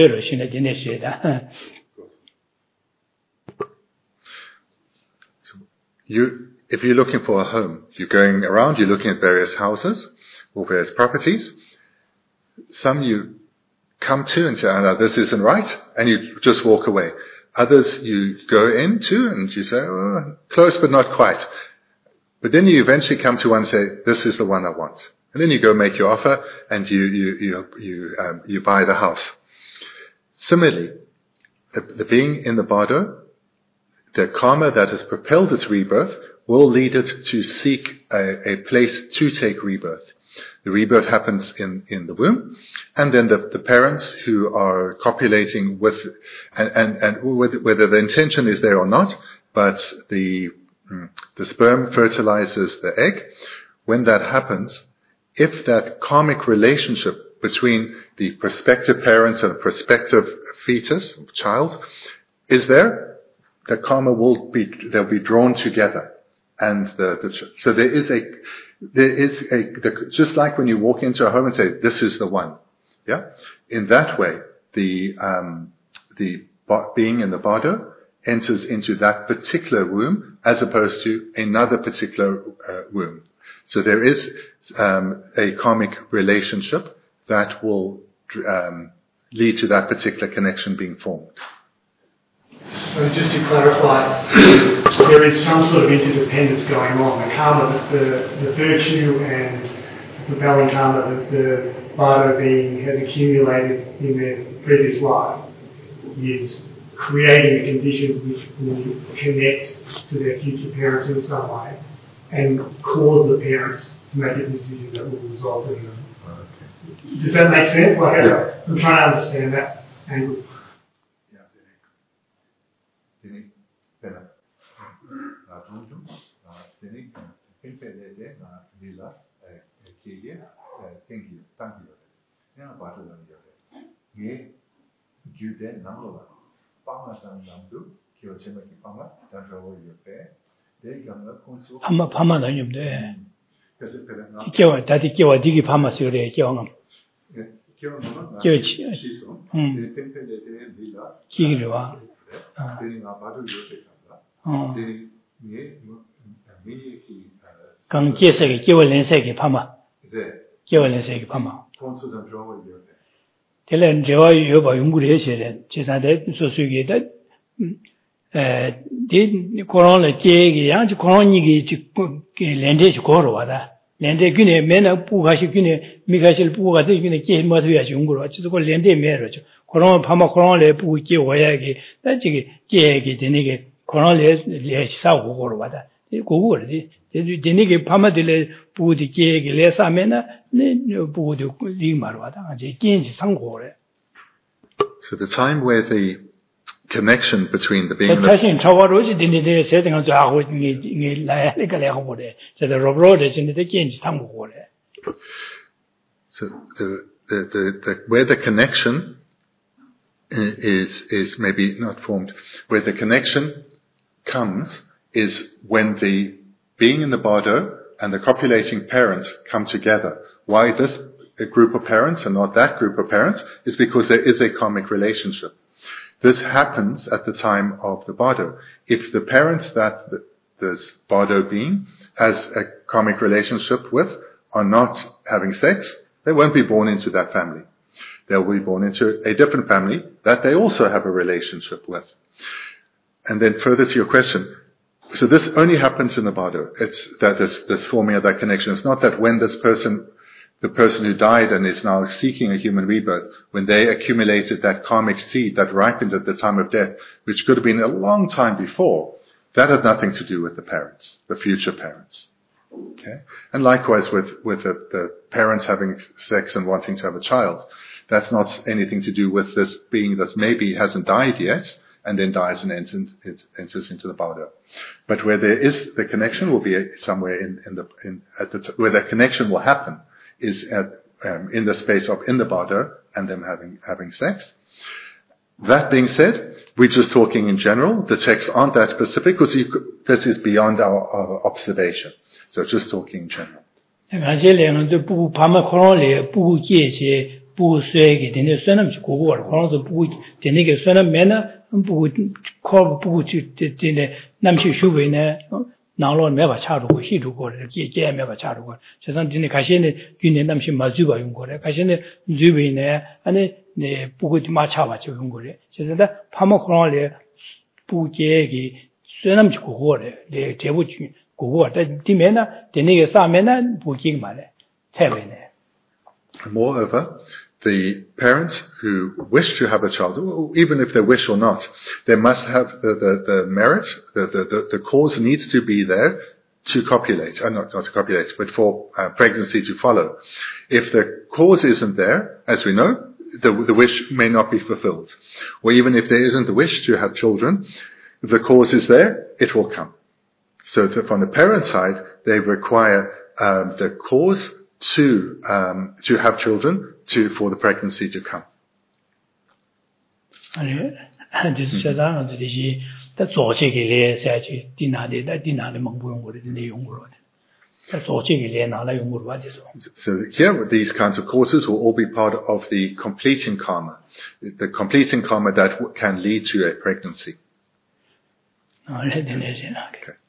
you, if you're looking for a home, you're going around, you're looking at various houses or various properties. Some you come to and say, oh, no, this isn't right, and you just walk away. Others you go into and you say, oh, close but not quite. But then you eventually come to one and say, this is the one I want. And then you go make your offer and you, you, you, you, um, you buy the house. Similarly, the, the being in the bardo, the karma that has propelled its rebirth will lead it to seek a, a place to take rebirth. The rebirth happens in, in the womb, and then the, the parents who are copulating with, and, and, and whether, whether the intention is there or not, but the, the sperm fertilizes the egg. When that happens, if that karmic relationship between the prospective parents and the prospective fetus, child, is there, the karma will be, they'll be drawn together. And the, the so there is a, there is a, the, just like when you walk into a home and say, this is the one. Yeah? In that way, the, um, the being in the bardo enters into that particular womb as opposed to another particular uh, womb. So there is um, a karmic relationship that will um, lead to that particular connection being formed. So just to clarify, there is some sort of interdependence going on. The karma that the, the virtue and the prevailing karma that the Bardo being has accumulated in their previous life is creating the conditions which will connect to their future parents in some way and cause the parents to make a decision that will result in them. Okay. Does that make sense? Like, yeah. I'm trying to understand that angle. 파마 파마 다니는데 기와 다디 기와 디기 파마 쓰래 기와가 기와치 음 기기로와 어 강계세게 기와 렌세게 파마 기와 렌세게 파마 텔렌 저와 요바 연구를 해셔야 제사대 소수기에 에, 디 코로나 제기 양지 코로나기 렌데시 고로와다. 렌데 gün에 맨날 부가시 gün에 미가실 부가 되기는 게 뭐도야 연구로 지도 그 렌데 매로죠. 코로나 파마 코로나에 부고 게 와야기 다지기 제기 되니게 코로나에 레시사 고로와다. 이 고고르디 되니게 파마들에 부디 제기 레사면은 네 부디 리마로와다. 이제 긴지 상고래. So the time where the connection between the being and the chawaroji dinide setting to aho ni ni la le ka le ho bode so the robro de sin de kin tham go le so the, the the the where the connection is is maybe not formed where the connection comes is when the being in the bardo and the copulating parents come together. Why this a group of parents and not that group of parents is because there is a karmic relationship. This happens at the time of the bardo. If the parents that the, this bardo being has a karmic relationship with are not having sex, they won't be born into that family. They'll be born into a different family that they also have a relationship with. And then further to your question, so this only happens in the bardo. It's that this, this forming of that connection. It's not that when this person the person who died and is now seeking a human rebirth, when they accumulated that karmic seed that ripened at the time of death, which could have been a long time before, that had nothing to do with the parents, the future parents. Okay? And likewise with, with the, the parents having sex and wanting to have a child, that's not anything to do with this being that maybe hasn't died yet, and then dies and enters, it enters into the bardo. But where there is, the connection will be somewhere in, in the, in, at the, where that connection will happen, is at, um, in the space of in the bardo and them having having sex. That being said, we're just talking in general. The texts aren't that specific because you could, this is beyond our, our observation. So just talking in general. 나로 매바 차르고 히르고 게게 매바 차르고 세상 진에 가시네 균에 남시 마주바 용 거래 가시네 주베네 아니 네 부고디 마차바 저 용 거래 세상다 파마코라레 부게기 쇠남지 고고래 네 제부 고고 디메나 데네게 사메나 부기 말에 태베네. Moreover, the parents who wish to have a child, even if they wish or not, they must have the, the, the merit, the, the, the cause needs to be there to copulate, uh, not, not to copulate, but for uh, pregnancy to follow. If the cause isn't there, as we know, the, the wish may not be fulfilled. Or even if there isn't the wish to have children, if the cause is there, it will come. So to, from the parent side, they require um, the cause to um, to have children, to for the pregnancy to come. So here, these kinds of causes will all be part of the completing karma, the completing karma that can lead to a pregnancy. Okay.